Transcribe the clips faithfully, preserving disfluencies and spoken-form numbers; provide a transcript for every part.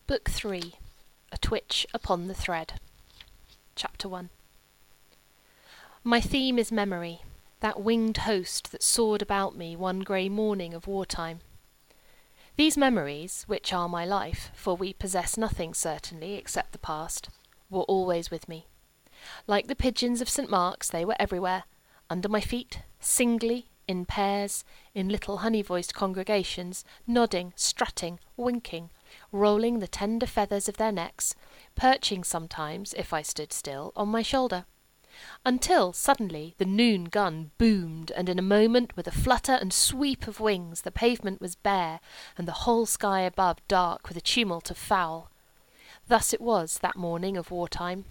Book three. A Twitch Upon the Thread. Chapter one. My theme is memory, that winged host that soared about me one grey morning of wartime. These memories, which are my life, for we possess nothing certainly except the past, were always with me. Like the pigeons of Saint Mark's, they were everywhere, under my feet, singly, in pairs, in little honey-voiced congregations, nodding, strutting, winking, rolling the tender feathers of their necks, perching sometimes, if I stood still, on my shoulder. Until, suddenly, the noon gun boomed, and in a moment, with a flutter and sweep of wings, the pavement was bare, and the whole sky above dark with a tumult of fowl. Thus it was that morning of wartime.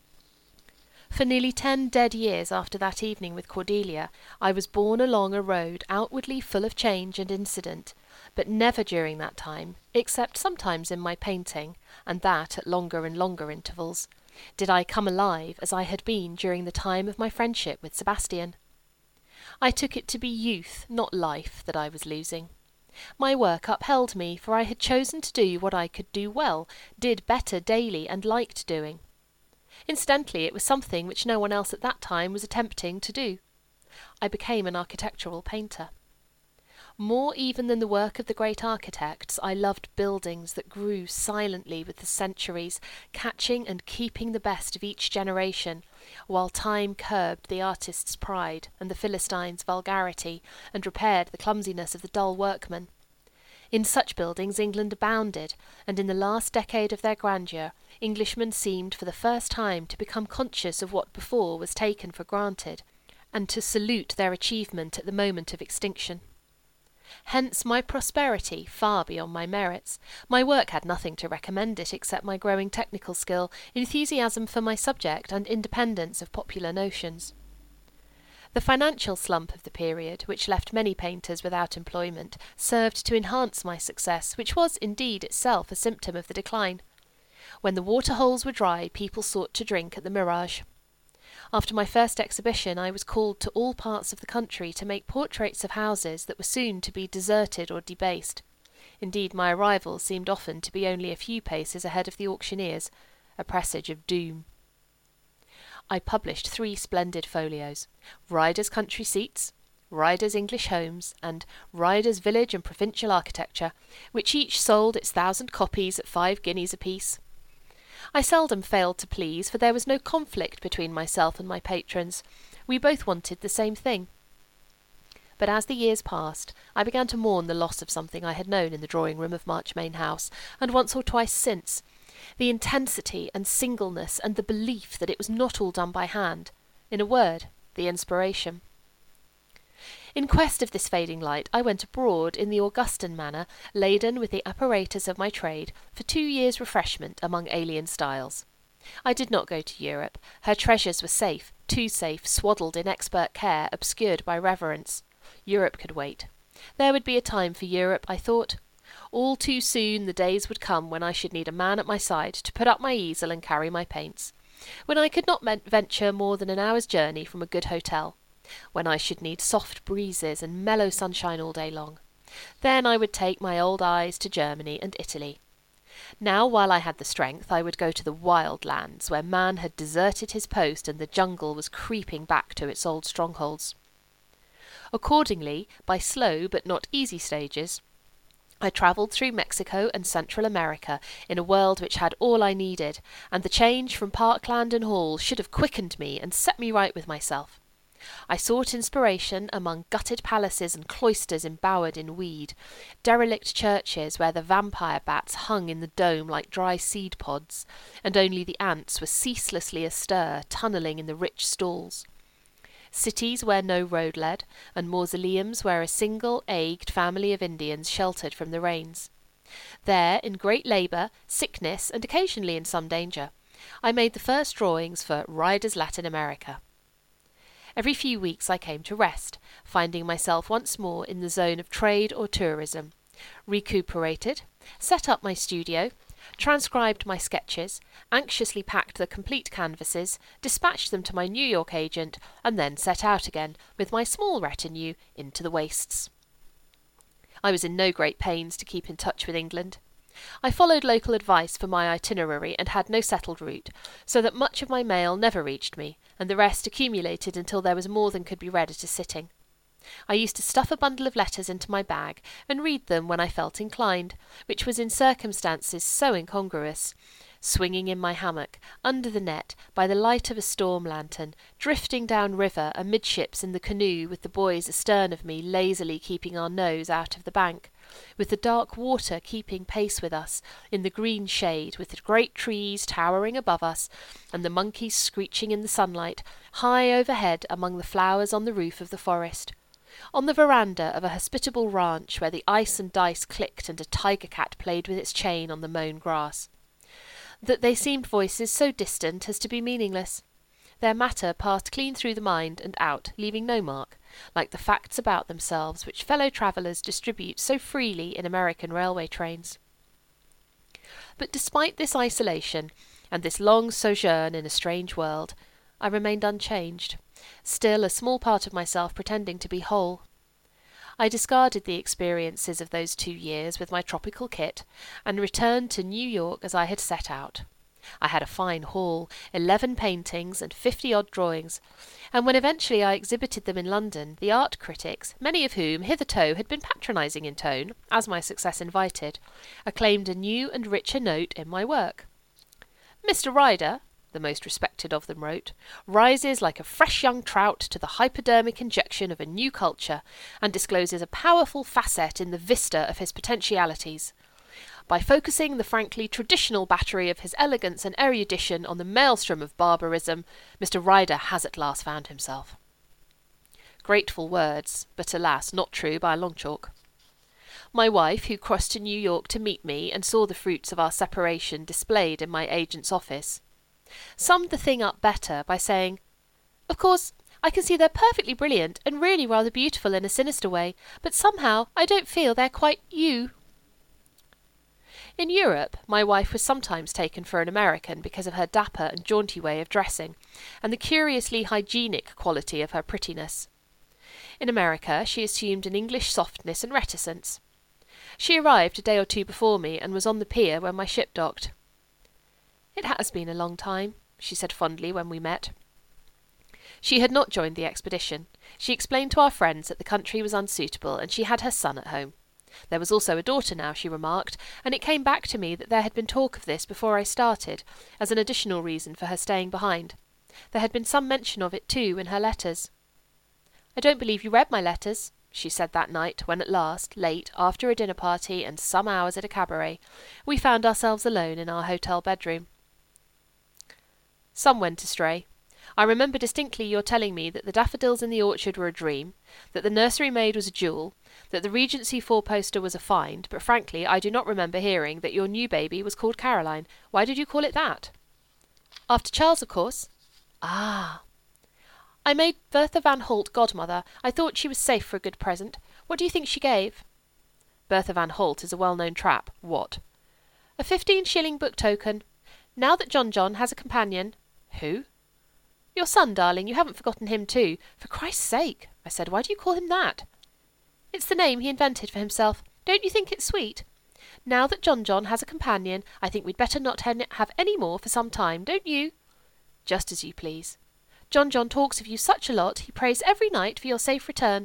For nearly ten dead years after that evening with Cordelia, I was borne along a road outwardly full of change and incident, but never during that time, except sometimes in my painting, and that at longer and longer intervals, did I come alive as I had been during the time of my friendship with Sebastian. I took it to be youth, not life, that I was losing. My work upheld me, for I had chosen to do what I could do well, did better daily, and liked doing. Incidentally, it was something which no one else at that time was attempting to do. I became an architectural painter. More even than the work of the great architects, I loved buildings that grew silently with the centuries, catching and keeping the best of each generation, while time curbed the artist's pride and the Philistine's vulgarity, and repaired the clumsiness of the dull workman. In such buildings England abounded, and in the last decade of their grandeur, Englishmen seemed for the first time to become conscious of what before was taken for granted, and to salute their achievement at the moment of extinction. Hence my prosperity far beyond my merits. My work had nothing to recommend it except my growing technical skill, enthusiasm for my subject, and independence of popular notions. The financial slump of the period, which left many painters without employment, served to enhance my success, which was indeed itself a symptom of the decline. When the water-holes were dry, people sought to drink at the Mirage. After my first exhibition, I was called to all parts of the country to make portraits of houses that were soon to be deserted or debased. Indeed, my arrival seemed often to be only a few paces ahead of the auctioneers, a presage of doom. I published three splendid folios: Ryder's Country Seats, Ryder's English Homes, and Ryder's Village and Provincial Architecture, which each sold its thousand copies at five guineas apiece. I seldom failed to please, for there was no conflict between myself and my patrons. We both wanted the same thing. But as the years passed, I began to mourn the loss of something I had known in the drawing-room of Marchmain House, and once or twice since, the intensity and singleness and the belief that it was not all done by hand, in a word, the inspiration. In quest of this fading light, I went abroad in the Augustan manner, laden with the apparatus of my trade, for two years' refreshment among alien styles. I did not go to Europe. Her treasures were safe, too safe, swaddled in expert care, obscured by reverence. Europe could wait. There would be a time for Europe, I thought. All too soon the days would come when I should need a man at my side to put up my easel and carry my paints, when I could not venture more than an hour's journey from a good hotel, when I should need soft breezes and mellow sunshine all day long. Then I would take my old eyes to Germany and Italy. Now, while I had the strength, I would go to the wild lands, where man had deserted his post and the jungle was creeping back to its old strongholds. Accordingly, by slow but not easy stages, I travelled through Mexico and Central America in a world which had all I needed, and the change from Parkland and Hall should have quickened me and set me right with myself. I sought inspiration among gutted palaces and cloisters embowered in weed, derelict churches where the vampire bats hung in the dome like dry seed pods, and only the ants were ceaselessly astir, tunnelling in the rich stalls. Cities where no road led, and mausoleums where a single aged family of Indians sheltered from the rains. There, in great labour, sickness, and occasionally in some danger, I made the first drawings for Ryder's Latin America. Every few weeks I came to rest, finding myself once more in the zone of trade or tourism, recuperated, set up my studio, transcribed my sketches, anxiously packed the complete canvases, dispatched them to my New York agent, and then set out again, with my small retinue, into the wastes. I was in no great pains to keep in touch with England. I followed local advice for my itinerary and had no settled route, so that much of my mail never reached me, and the rest accumulated until there was more than could be read at a sitting. I used to stuff a bundle of letters into my bag and read them when I felt inclined, which was in circumstances so incongruous, swinging in my hammock, under the net, by the light of a storm lantern, drifting down river amidships in the canoe with the boys astern of me lazily keeping our nose out of the bank, with the dark water keeping pace with us, in the green shade, with the great trees towering above us, and the monkeys screeching in the sunlight, high overhead among the flowers on the roof of the forest. On the veranda of a hospitable ranch where the ice and dice clicked and a tiger cat played with its chain on the mown grass. That they seemed voices so distant as to be meaningless. Their matter passed clean through the mind and out, leaving no mark, like the facts about themselves which fellow travellers distribute so freely in American railway trains. But despite this isolation, and this long sojourn in a strange world, I remained unchanged, still a small part of myself pretending to be whole. I discarded the experiences of those two years with my tropical kit, and returned to New York as I had set out. I had a fine haul, eleven paintings and fifty-odd drawings, and when eventually I exhibited them in London, the art critics, many of whom hitherto had been patronising in tone, as my success invited, acclaimed a new and richer note in my work. Mister Ryder, the most respected of them wrote, rises like a fresh young trout to the hypodermic injection of a new culture, and discloses a powerful facet in the vista of his potentialities. By focusing the frankly traditional battery of his elegance and erudition on the maelstrom of barbarism, Mister Ryder has at last found himself. Grateful words, but alas, not true by a long chalk. My wife, who crossed to New York to meet me and saw the fruits of our separation displayed in my agent's office, summed the thing up better by saying, "Of course, I can see they're perfectly brilliant and really rather beautiful in a sinister way, but somehow I don't feel they're quite you." In Europe, my wife was sometimes taken for an American because of her dapper and jaunty way of dressing, and the curiously hygienic quality of her prettiness. In America, she assumed an English softness and reticence. She arrived a day or two before me, and was on the pier when my ship docked. "It has been a long time," she said fondly when we met. She had not joined the expedition. She explained to our friends that the country was unsuitable, and she had her son at home. There was also a daughter now, she remarked, and it came back to me that there had been talk of this before I started, as an additional reason for her staying behind. There had been some mention of it, too, in her letters. "I don't believe you read my letters," she said that night, when at last, late, after a dinner party and some hours at a cabaret, we found ourselves alone in our hotel bedroom. "Some went astray. I remember distinctly your telling me that the daffodils in the orchard were a dream, that the nursery maid was a jewel, that the Regency four-poster was a find, but frankly I do not remember hearing that your new baby was called Caroline. Why did you call it that?" "After Charles, of course." "Ah." "I made Bertha Van Holt godmother. I thought she was safe for a good present. What do you think she gave?" "Bertha Van Holt is a well-known trap. What?" "A fifteen-shilling book token. Now that John John has a companion—" "Who?" "Your son, darling. You haven't forgotten him too. For Christ's sake," I said, "why do you call him that?" "It's the name he invented for himself. Don't you think it's sweet? Now that John John has a companion, I think we'd better not have any more for some time, don't you?" "Just as you please." "John John talks of you such a lot. He prays every night for your safe return."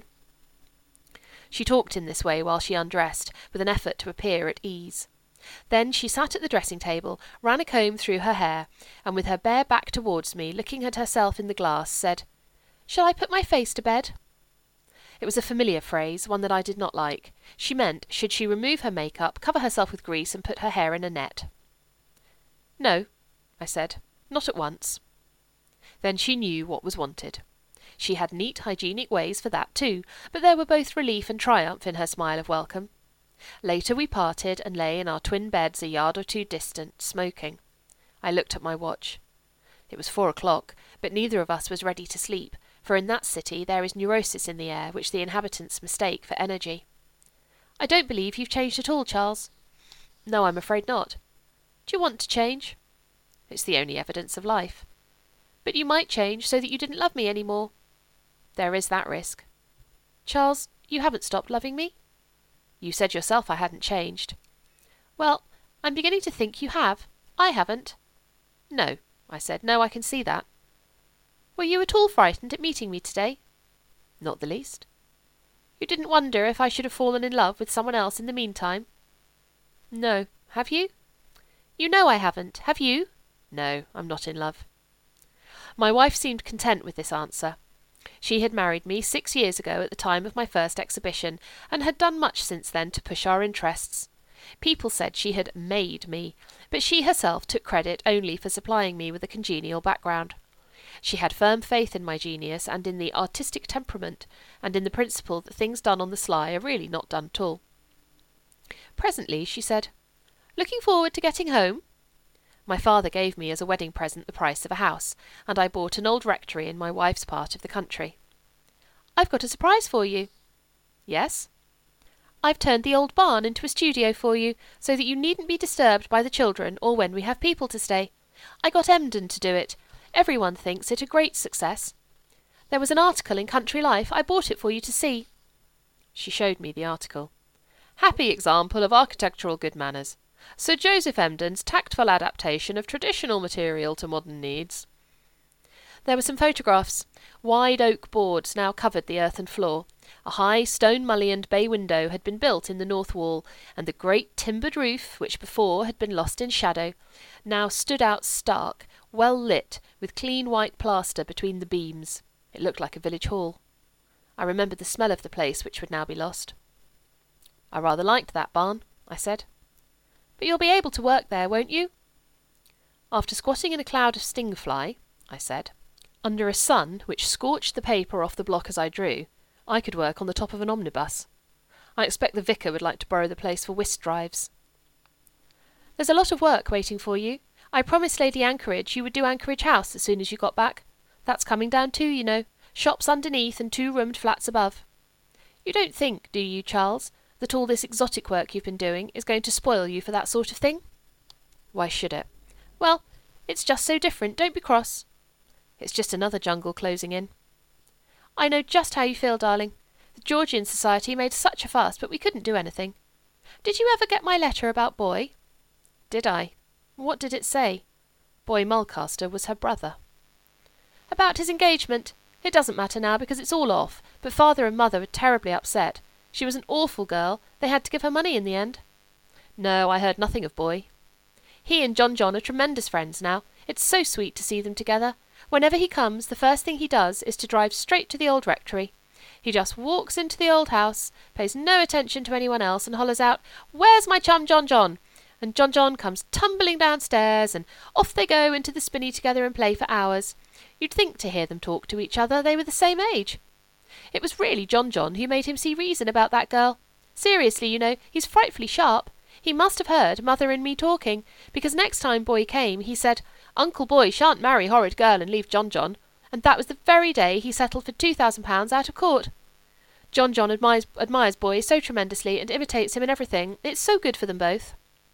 She talked in this way while she undressed, with an effort to appear at ease. Then she sat at the dressing-table, ran a comb through her hair, and with her bare back towards me, looking at herself in the glass, said, "Shall I put my face to bed?" It was a familiar phrase, one that I did not like. She meant, should she remove her make-up, cover herself with grease, and put her hair in a net. "No," I said, "not at once." Then she knew what was wanted. She had neat hygienic ways for that too, but there were both relief and triumph in her smile of welcome. Later we parted and lay in our twin beds a yard or two distant, smoking. I looked at my watch. It was four o'clock, but neither of us was ready to sleep, for in that city there is neurosis in the air which the inhabitants mistake for energy. "I don't believe you've changed at all, Charles." "No, I'm afraid not." "Do you want to change?" "It's the only evidence of life." "But you might change so that you didn't love me any more." "There is that risk." "Charles, you haven't stopped loving me?" "You said yourself I hadn't changed." "Well, I'm beginning to think you have. I haven't. No, I said. No, I can see that. Were you at all frightened at meeting me today? Not the least. You didn't wonder if I should have fallen in love with someone else in the meantime? No. Have you? You know I haven't. Have you? No, I'm not in love. My wife seemed content with this answer. She had married me six years ago at the time of my first exhibition, and had done much since then to push our interests. People said she had made me, but she herself took credit only for supplying me with a congenial background. She had firm faith in my genius and in the artistic temperament, and in the principle that things done on the sly are really not done at all. Presently she said, "Looking forward to getting home?" My father gave me as a wedding present the price of a house, and I bought an old rectory in my wife's part of the country. "I've got a surprise for you." "Yes?" "I've turned the old barn into a studio for you, so that you needn't be disturbed by the children or when we have people to stay. I got Emden to do it. Everyone thinks it a great success. There was an article in Country Life. I bought it for you to see." She showed me the article. "Happy example of architectural good manners. Sir Joseph Emden's tactful adaptation of traditional material to modern needs." There were some photographs. Wide oak boards now covered the earthen floor. A high stone-mullioned bay window had been built in the north wall, and the great timbered roof, which before had been lost in shadow, now stood out stark, well lit, with clean white plaster between the beams. It looked like a village hall. I remembered the smell of the place, which would now be lost. "I rather liked that barn," I said. "But you'll be able to work there, won't you?" "After squatting in a cloud of stingfly," I said, "under a sun which scorched the paper off the block as I drew, I could work on the top of an omnibus. I expect the vicar would like to borrow the place for whist drives." "There's a lot of work waiting for you. I promised Lady Anchorage you would do Anchorage House as soon as you got back. That's coming down too, you know. Shops underneath and two-roomed flats above. You don't think, do you, Charles, that all this exotic work you've been doing is going to spoil you for that sort of thing?" "Why should it?" "Well, it's just so different. Don't be cross." "It's just another jungle closing in." "I know just how you feel, darling. The Georgian Society made such a fuss, but we couldn't do anything. Did you ever get my letter about Boy?" "Did I? What did it say?" Boy Mulcaster was her brother. "About his engagement. It doesn't matter now because it's all off, but father and mother were terribly upset. She was an awful girl. They had to give her money in the end." "No, I heard nothing of Boy." "He and John John are tremendous friends now. It's so sweet to see them together. Whenever he comes, the first thing he does is to drive straight to the old rectory. He just walks into the old house, pays no attention to anyone else, and hollers out, 'Where's my chum John John?' And John John comes tumbling downstairs, and off they go into the spinney together and play for hours. You'd think, to hear them talk to each other, they were the same age. It was really John John who made him see reason about that girl. Seriously, you know, he's frightfully sharp. He must have heard mother and me talking, because next time Boy came, he said, 'Uncle Boy shan't marry horrid girl and leave John John,' and that was the very day he settled for two thousand pounds out of court. John John admires, admires Boy so tremendously and imitates him in everything. It's so good for them both."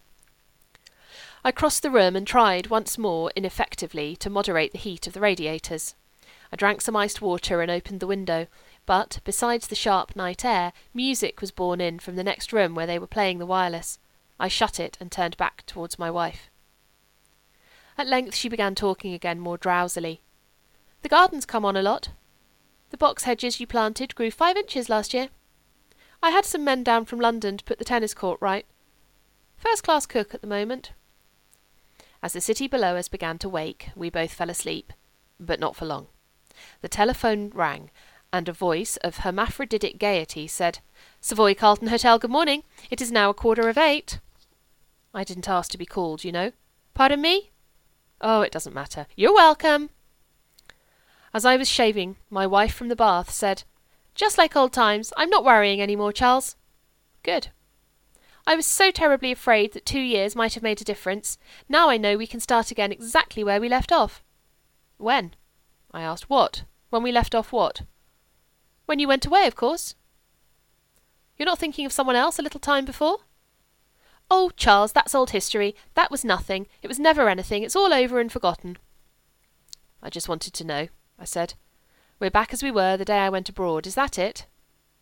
I crossed the room and tried once more, ineffectively, to moderate the heat of the radiators. I drank some iced water and opened the window, but, besides the sharp night air, music was borne in from the next room where they were playing the wireless. I shut it and turned back towards my wife. At length she began talking again more drowsily. "The garden's come on a lot. The box hedges you planted grew five inches last year. I had some men down from London to put the tennis court right. First-class cook at the moment." As the city below us began to wake, we both fell asleep, but not for long. The telephone rang, and a voice of hermaphroditic gaiety said, "Savoy Carlton Hotel, good morning. It is now a quarter of eight." I didn't ask to be called, you know. "Pardon me?" "Oh, it doesn't matter. You're welcome." As I was shaving, my wife from the bath said, "Just like old times. I'm not worrying any more, Charles." "Good." "I was so terribly afraid that two years might have made a difference. Now I know we can start again exactly where we left off." "When?" I asked. "What? When we left off what?" "When you went away, of course." "You're not thinking of someone else a little time before?" "Oh, Charles, that's old history. That was nothing. It was never anything. It's all over and forgotten." "I just wanted to know," I said. "We're back as we were the day I went abroad. Is that it?"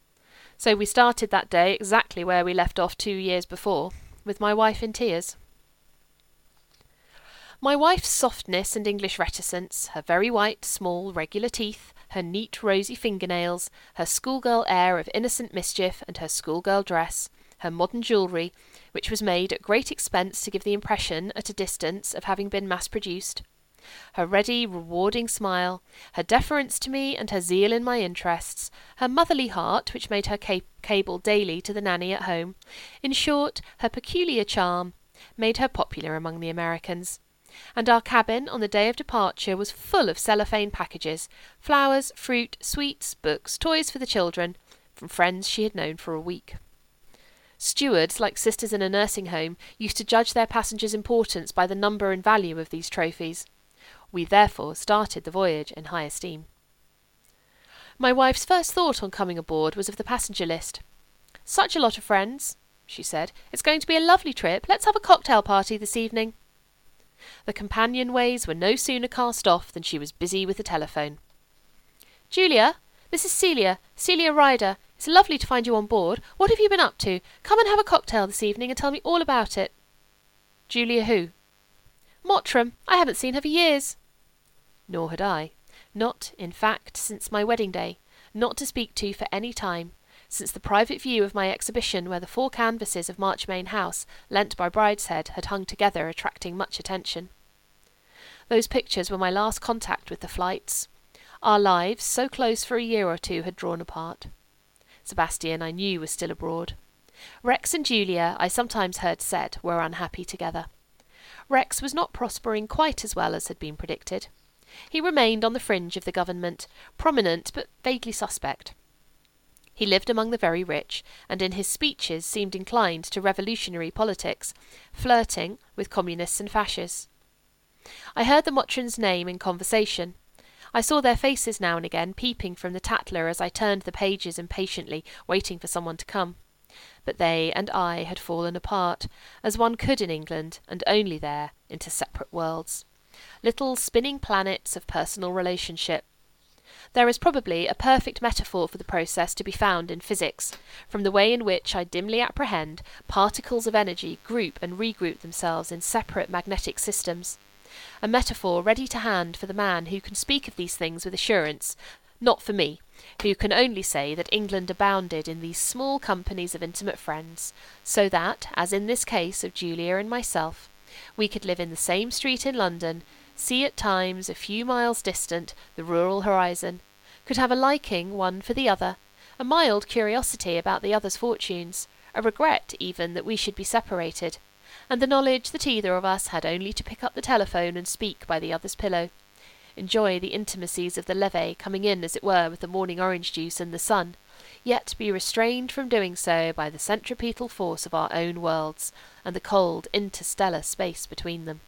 So we started that day exactly where we left off two years before, with my wife in tears. My wife's softness and English reticence, her very white, small, regular teeth, her neat, rosy fingernails, her schoolgirl air of innocent mischief and her schoolgirl dress, her modern jewellery, which was made at great expense to give the impression, at a distance, of having been mass-produced, her ready, rewarding smile, her deference to me and her zeal in my interests, her motherly heart, which made her ca- cable daily to the nanny at home, in short, her peculiar charm, made her popular among the Americans. And our cabin on the day of departure was full of cellophane packages, flowers, fruit, sweets, books, toys for the children, from friends she had known for a week. Stewards, like sisters in a nursing home, used to judge their passengers' importance by the number and value of these trophies. We therefore started the voyage in high esteem. My wife's first thought on coming aboard was of the passenger list. "Such a lot of friends," she said. "It's going to be a lovely trip. Let's have a cocktail party this evening." The companionways were no sooner cast off than she was busy with the telephone. "Julia, this is Celia, Celia Ryder. It's lovely to find you on board. What have you been up to? Come and have a cocktail this evening and tell me all about it." "Julia who?" "Mottram. I haven't seen her for years." Nor had I. Not, in fact, since my wedding day. Not to speak to for any time. Since the private view of my exhibition where the four canvases of Marchmain House, lent by Brideshead, had hung together, attracting much attention. Those pictures were my last contact with the Flights. Our lives, so close for a year or two, had drawn apart. Sebastian, I knew, was still abroad. Rex and Julia, I sometimes heard said, were unhappy together. Rex was not prospering quite as well as had been predicted. He remained on the fringe of the government, prominent but vaguely suspect. He lived among the very rich, and in his speeches seemed inclined to revolutionary politics, flirting with communists and fascists. I heard the Mottrams' name in conversation. I saw their faces now and again peeping from the Tatler as I turned the pages impatiently, waiting for someone to come. But they and I had fallen apart, as one could in England, and only there, into separate worlds. Little spinning planets of personal relationship. There is probably a perfect metaphor for the process to be found in physics, from the way in which I dimly apprehend particles of energy group and regroup themselves in separate magnetic systems. A metaphor ready to hand for the man who can speak of these things with assurance, not for me, who can only say that England abounded in these small companies of intimate friends, so that, as in this case of Julia and myself, we could live in the same street in London, see at times, a few miles distant, the rural horizon, could have a liking one for the other, a mild curiosity about the other's fortunes, a regret even that we should be separated, and the knowledge that either of us had only to pick up the telephone and speak by the other's pillow, enjoy the intimacies of the levee, coming in, as it were, with the morning orange juice and the sun, yet be restrained from doing so by the centripetal force of our own worlds, and the cold interstellar space between them.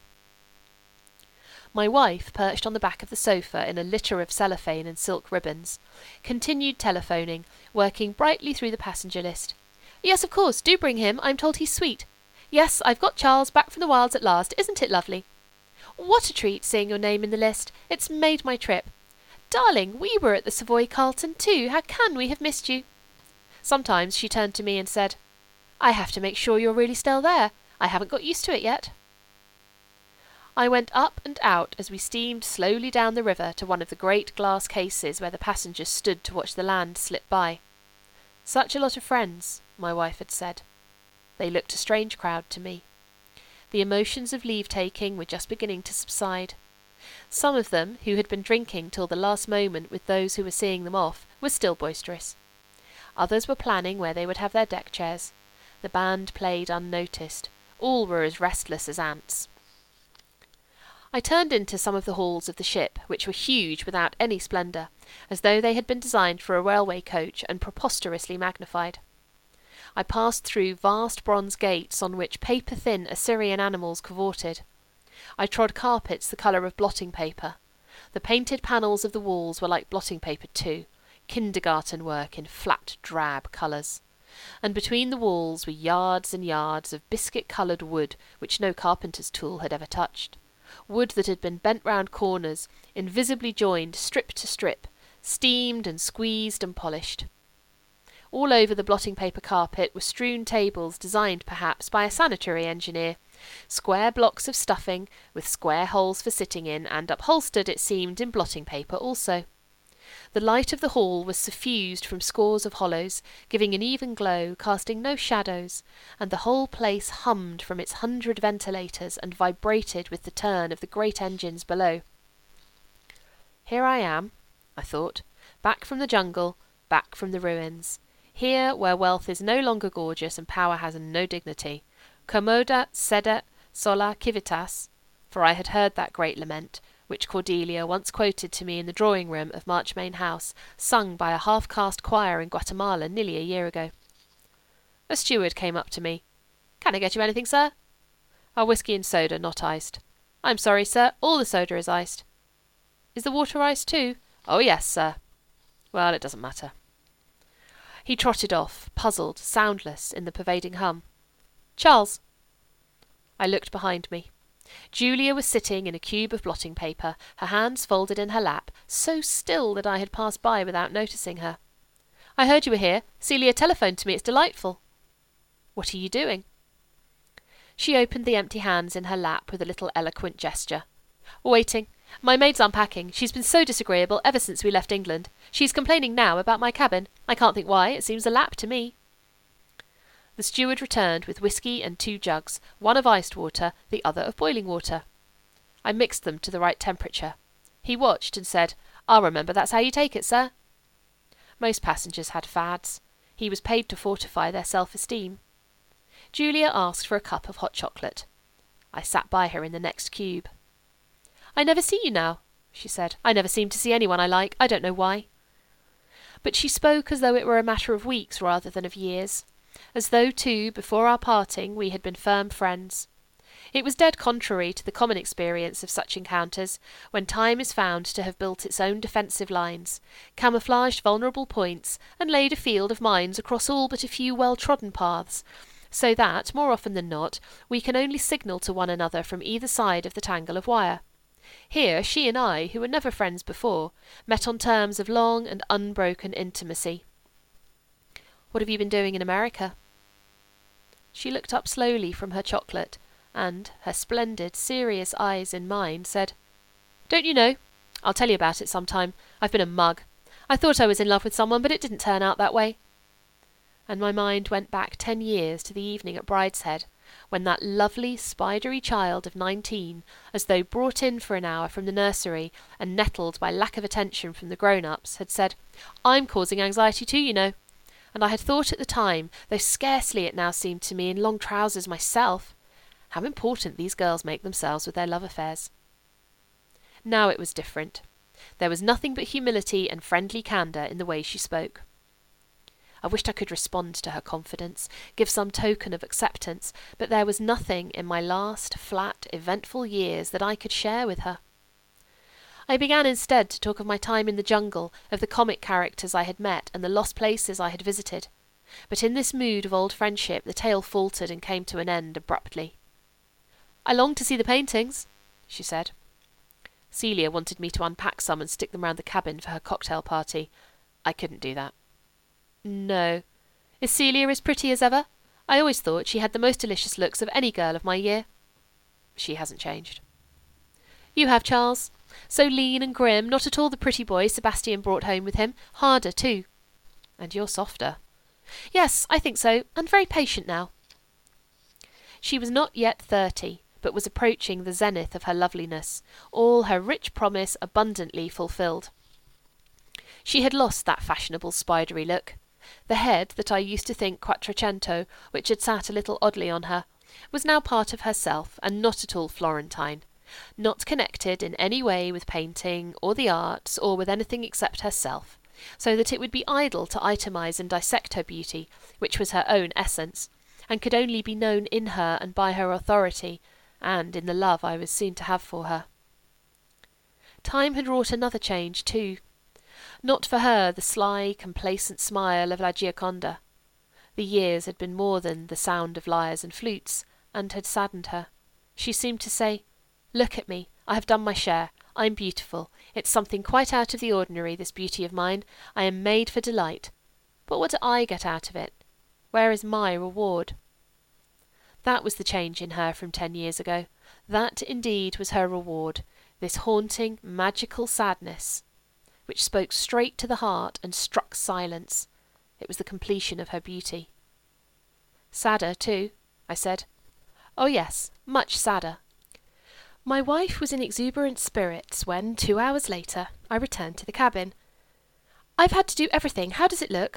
My wife, perched on the back of the sofa in a litter of cellophane and silk ribbons, continued telephoning, working brightly through the passenger list. "Yes, of course, do bring him. I'm told he's sweet. Yes, I've got Charles back from the wilds at last. Isn't it lovely? What a treat, seeing your name in the list. It's made my trip. Darling, we were at the Savoy Carlton too. How can we have missed you?" Sometimes she turned to me and said, "I have to make sure you're really still there. I haven't got used to it yet." I went up and out as we steamed slowly down the river to one of the great glass cases where the passengers stood to watch the land slip by. "Such a lot of friends," my wife had said. They looked a strange crowd to me. The emotions of leave-taking were just beginning to subside. Some of them, who had been drinking till the last moment with those who were seeing them off, were still boisterous. Others were planning where they would have their deck chairs. The band played unnoticed. All were as restless as ants. I turned into some of the halls of the ship, which were huge without any splendour, as though they had been designed for a railway coach and preposterously magnified. I passed through vast bronze gates on which paper-thin Assyrian animals cavorted. I trod carpets the colour of blotting paper. The painted panels of the walls were like blotting paper too, kindergarten work in flat drab colours. And between the walls were yards and yards of biscuit-coloured wood which no carpenter's tool had ever touched. Wood that had been bent round corners, invisibly joined strip to strip, steamed and squeezed and polished. All over the blotting paper carpet were strewn tables designed perhaps by a sanitary engineer, Square blocks of stuffing, with square holes for sitting in, and upholstered, it seemed, in blotting paper also. The light of the hall was suffused from scores of hollows, giving an even glow, casting no shadows, and the whole place hummed from its hundred ventilators and vibrated with the turn of the great engines below. Here I am, I thought, back from the jungle, back from the ruins. Here, where wealth is no longer gorgeous and power has no dignity. Commoda sedet sola civitas, for I had heard that great lament, which Cordelia once quoted to me in the drawing-room of Marchmain House, sung by a half-caste choir in Guatemala nearly a year ago. A steward came up to me. "Can I get you anything, sir?" "A whisky and soda, not iced." "I'm sorry, sir, all the soda is iced." "Is the water iced too?" "Oh, yes, sir." "Well, it doesn't matter." He trotted off, puzzled, soundless, in the pervading hum. "Charles." I looked behind me. Julia was sitting in a cube of blotting paper, her hands folded in her lap, so still that I had passed by without noticing her. "I heard you were here. Celia telephoned to me. It's delightful." "What are you doing?" She opened the empty hands in her lap with a little eloquent gesture. "Waiting. My maid's unpacking. She's been so disagreeable ever since we left England. She's complaining now about my cabin. I can't think why. It seems a lap to me." The steward returned with whisky and two jugs, one of iced water, the other of boiling water. I mixed them to the right temperature. He watched and said, "I'll remember that's how you take it, sir." Most passengers had fads. He was paid to fortify their self-esteem. Julia asked for a cup of hot chocolate. I sat by her in the next cube. "I never see you now," she said. "I never seem to see anyone I like. I don't know why." But she spoke as though it were a matter of weeks rather than of years. As though, too, before our parting, we had been firm friends. It was dead contrary to the common experience of such encounters, when time is found to have built its own defensive lines, camouflaged vulnerable points, and laid a field of mines across all but a few well-trodden paths, so that, more often than not, we can only signal to one another from either side of the tangle of wire. Here she and I, who were never friends before, met on terms of long and unbroken intimacy. "What have you been doing in America?" She looked up slowly from her chocolate, and, her splendid, serious eyes in mine, said, "Don't you know? I'll tell you about it some time. I've been a mug. I thought I was in love with someone, but it didn't turn out that way." And my mind went back ten years to the evening at Brideshead, when that lovely, spidery child of nineteen, as though brought in for an hour from the nursery and nettled by lack of attention from the grown-ups, had said, "I'm causing anxiety too, you know." And I had thought at the time, though scarcely it now seemed to me in long trousers myself, how important these girls make themselves with their love affairs. Now it was different. There was nothing but humility and friendly candour in the way she spoke. I wished I could respond to her confidence, give some token of acceptance, but there was nothing in my last, flat, eventful years that I could share with her. I began instead to talk of my time in the jungle, of the comic characters I had met and the lost places I had visited. But in this mood of old friendship the tale faltered and came to an end abruptly. "I long to see the paintings," she said. Celia wanted me to unpack some and stick them round the cabin for her cocktail party. I couldn't do that. "No. Is Celia as pretty as ever? I always thought she had the most delicious looks of any girl of my year." "She hasn't changed." "You have, Charles. So lean and grim, not at all the pretty boy Sebastian brought home with him. Harder, too." "And you're softer." "Yes, I think so, and very patient now." She was not yet thirty, but was approaching the zenith of her loveliness, all her rich promise abundantly fulfilled. She had lost that fashionable spidery look. The head that I used to think quattrocento, which had sat a little oddly on her, was now part of herself, and not at all Florentine. Not connected in any way with painting, or the arts, or with anything except herself, so that it would be idle to itemize and dissect her beauty, which was her own essence, and could only be known in her and by her authority, and in the love I was soon to have for her. Time had wrought another change, too. Not for her the sly, complacent smile of La Gioconda. The years had been more than the sound of lyres and flutes, and had saddened her. She seemed to say, "Look at me. I have done my share. I'm beautiful. It's something quite out of the ordinary, this beauty of mine. I am made for delight. But what do I get out of it? Where is my reward?" That was the change in her from ten years ago. That indeed was her reward, this haunting, magical sadness, which spoke straight to the heart and struck silence. It was the completion of her beauty. Sadder, too, I said. Oh yes, much sadder. My wife was in exuberant spirits when, two hours later, I returned to the cabin. I've had to do everything. How does it look?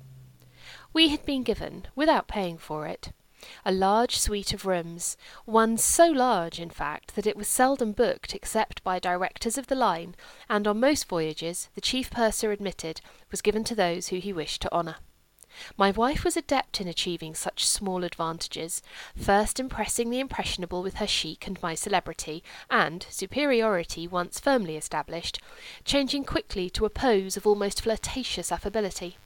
We had been given, without paying for it, a large suite of rooms, one so large, in fact, that it was seldom booked except by directors of the line, and on most voyages, the chief purser admitted, was given to those who he wished to honour. My wife was adept in achieving such small advantages, first impressing the impressionable with her chic and my celebrity, and, superiority once firmly established, changing quickly to a pose of almost flirtatious affability.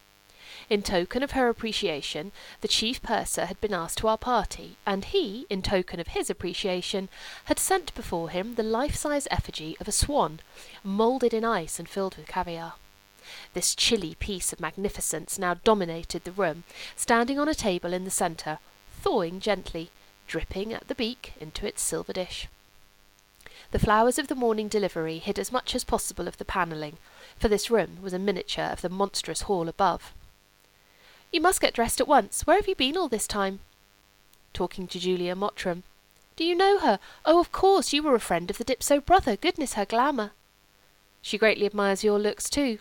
In token of her appreciation, the chief purser had been asked to our party, and he, in token of his appreciation, had sent before him the life-size effigy of a swan, moulded in ice and filled with caviar. This chilly piece of magnificence now dominated the room, standing on a table in the centre, thawing gently, dripping at the beak into its silver dish. The flowers of the morning delivery hid as much as possible of the panelling, for this room was a miniature of the monstrous hall above. You must get dressed at once. Where have you been all this time? Talking to Julia Mottram. Do you know her? Oh, of course, you were a friend of the Dipso brother. Goodness, her glamour. She greatly admires your looks, too.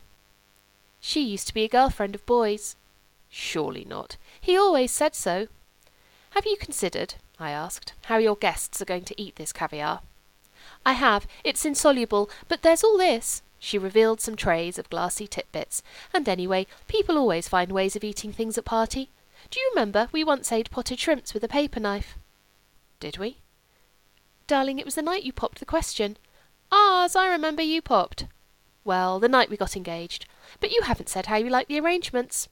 She used to be a girlfriend of Boy's. Surely not. He always said so. Have you considered, I asked, how your guests are going to eat this caviar? I have. It's insoluble, but there's all this. She revealed some trays of glassy titbits, and anyway, people always find ways of eating things at party. Do you remember we once ate potted shrimps with a paper knife? Did we? Darling, it was the night you popped the question. Ah, as I remember you popped. Well, the night we got engaged. But you haven't said how you like the arrangements.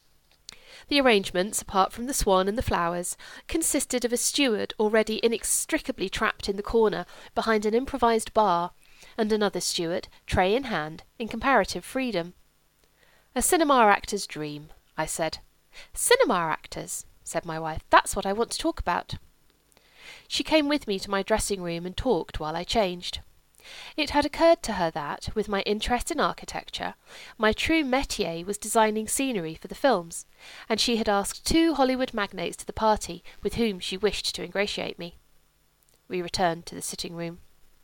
The arrangements, apart from the swan and the flowers, consisted of a steward already inextricably trapped in the corner behind an improvised bar, and another steward, tray in hand, in comparative freedom. A cinema actor's dream, I said. Cinema actors, said my wife. That's what I want to talk about. She came with me to my dressing room and talked while I changed. It had occurred to her that, with my interest in architecture, my true métier was designing scenery for the films, and she had asked two Hollywood magnates to the party with whom she wished to ingratiate me. We returned to the sitting room.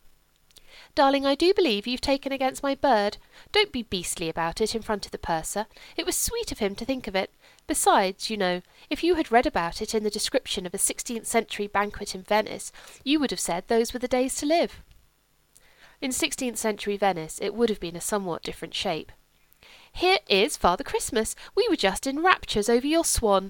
Darling, I do believe you've taken against my bird. Don't be beastly about it in front of the purser. It was sweet of him to think of it. Besides, you know, if you had read about it in the description of a sixteenth century banquet in Venice, you would have said those were the days to live. In sixteenth century Venice it would have been a somewhat different shape. Here is Father Christmas. We were just in raptures over your swan.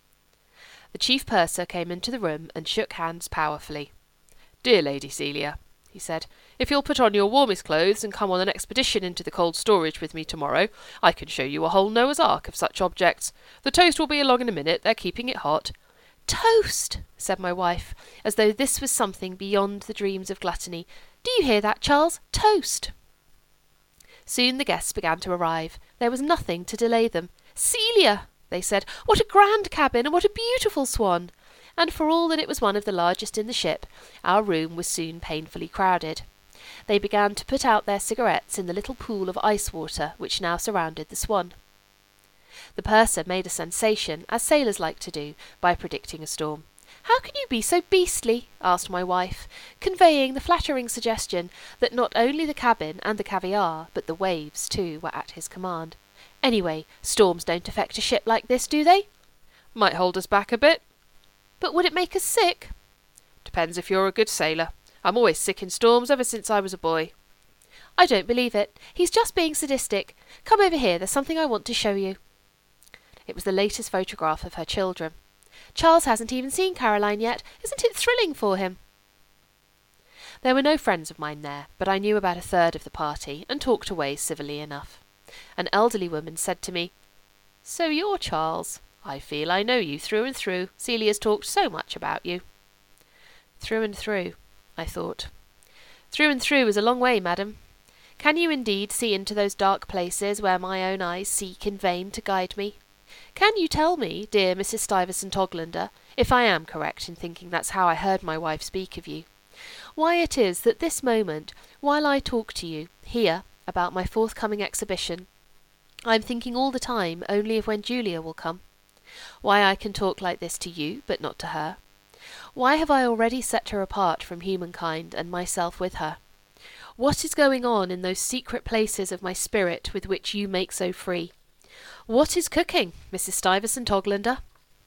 The chief purser came into the room and shook hands powerfully. Dear Lady Celia, he said, if you'll put on your warmest clothes and come on an expedition into the cold storage with me tomorrow, I can show you a whole Noah's Ark of such objects. The toast will be along in a minute. They're keeping it hot. Toast, said my wife, as though this was something beyond the dreams of gluttony. Do you hear that, Charles? Toast. Soon the guests began to arrive. There was nothing to delay them. Celia, they said, what a grand cabin and what a beautiful swan. And for all that it was one of the largest in the ship, our room was soon painfully crowded. They began to put out their cigarettes in the little pool of ice water which now surrounded the swan. The purser made a sensation, as sailors like to do, by predicting a storm. How can you be so beastly? Asked my wife, conveying the flattering suggestion that not only the cabin and the caviar, but the waves, too, were at his command. Anyway, storms don't affect a ship like this, do they? Might hold us back a bit. But would it make us sick? Depends if you're a good sailor. I'm always sick in storms ever since I was a boy. I don't believe it. He's just being sadistic. Come over here, there's something I want to show you. It was the latest photograph of her children. Charles hasn't even seen Caroline yet. Isn't it thrilling for him? There were no friends of mine there, but I knew about a third of the party, and talked away civilly enough. An elderly woman said to me, So you're Charles. I feel I know you through and through. Celia's talked so much about you. Through and through, I thought. Through and through is a long way, madam. Can you indeed see into those dark places where my own eyes seek in vain to guide me? Can you tell me, dear Missus Stuyvesant Oglander, if I am correct in thinking that's how I heard my wife speak of you, why it is that this moment, while I talk to you, here, about my forthcoming exhibition, I am thinking all the time only of when Julia will come? Why I can talk like this to you, but not to her? Why have I already set her apart from humankind, and myself with her? What is going on in those secret places of my spirit with which you make so free? What is cooking, Missus Stuyvesant Oglander?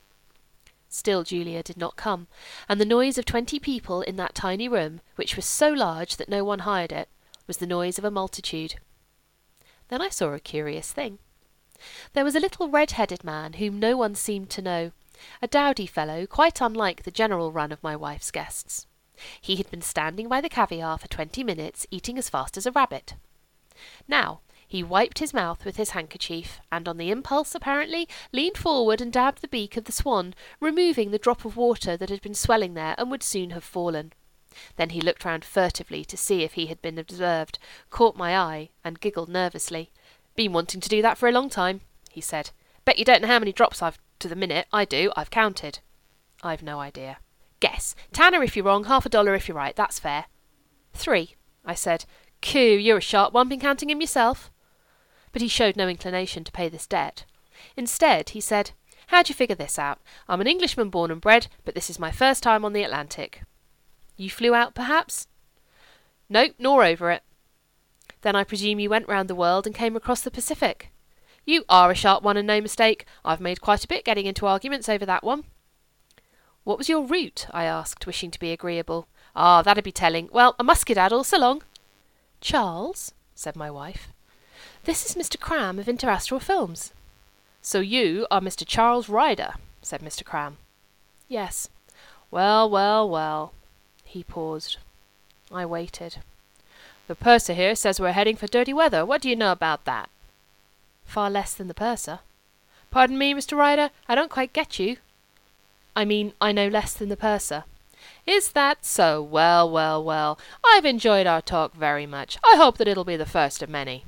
Still Julia did not come, and the noise of twenty people in that tiny room, which was so large that no one hired it, was the noise of a multitude. Then I saw a curious thing. There was a little red-headed man whom no one seemed to know, a dowdy fellow quite unlike the general run of my wife's guests. He had been standing by the caviare for twenty minutes, eating as fast as a rabbit. Now he wiped his mouth with his handkerchief, and on the impulse, apparently, leaned forward and dabbed the beak of the swan, removing the drop of water that had been swelling there and would soon have fallen. Then he looked round furtively to see if he had been observed, caught my eye, and giggled nervously. "Been wanting to do that for a long time," he said. "Bet you don't know how many drops I've to the minute. I do. I've counted." "I've no idea." "Guess. Tanner if you're wrong, half a dollar if you're right. That's fair." "Three," I said. "Coo, you're a sharp one. Been counting him yourself?" But he showed no inclination to pay this debt. Instead, he said, "How'd you figure this out? I'm an Englishman born and bred, but this is my first time on the Atlantic." "You flew out, perhaps?" "No, nor over it." "Then I presume you went round the world and came across the Pacific." "You are a sharp one and no mistake. I've made quite a bit getting into arguments over that one." "What was your route?" I asked, wishing to be agreeable. "Ah, that'd be telling. Well, a muskedaddle, so long." "Charles," said my wife, "this is Mister Cram of Interastral Films." "So you are Mister Charles Ryder," said Mister Cram. "Yes." "Well, well, well." He paused. I waited. "The purser here says we're heading for dirty weather. What do you know about that?" "Far less than the purser." "Pardon me, Mister Ryder, I don't quite get you." "I mean, I know less than the purser." "Is that so? Well, well, well. I've enjoyed our talk very much. I hope that it'll be the first of many."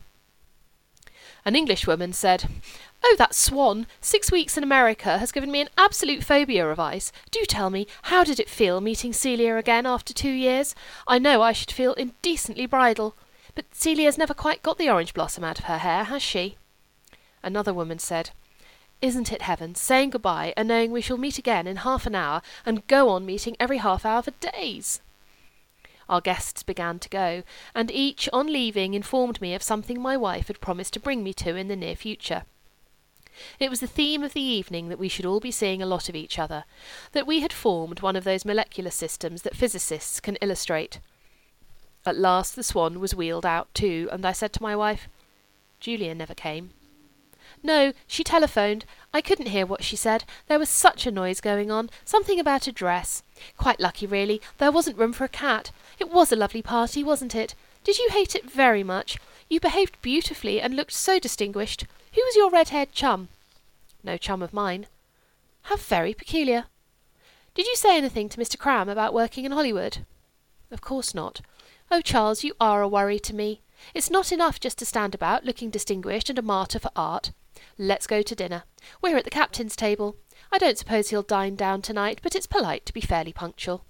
An Englishwoman said, "Oh, that swan! Six weeks in America has given me an absolute phobia of ice. Do tell me, how did it feel meeting Celia again after two years? I know I should feel indecently bridal. But Celia's never quite got the orange blossom out of her hair, has she?" Another woman said, "Isn't it heaven, saying goodbye and knowing we shall meet again in half an hour, and go on meeting every half hour for days?" Our guests began to go, and each, on leaving, informed me of something my wife had promised to bring me to in the near future. It was the theme of the evening that we should all be seeing a lot of each other, that we had formed one of those molecular systems that physicists can illustrate. At last the swan was wheeled out too, and I said to my wife, "Julia never came." "No, she telephoned. I couldn't hear what she said. There was such a noise going on. Something about a dress. Quite lucky, really. There wasn't room for a cat. It was a lovely party, wasn't it? Did you hate it very much? You behaved beautifully and looked so distinguished. Who was your red-haired chum?" "No chum of mine." "How very peculiar." "Did you say anything to Mister Cram about working in Hollywood?" "Of course not." "Oh, Charles, you are a worry to me. It's not enough just to stand about looking distinguished and a martyr for art. Let's go to dinner. We're at the captain's table. I don't suppose he'll dine down tonight, but it's polite to be fairly punctual."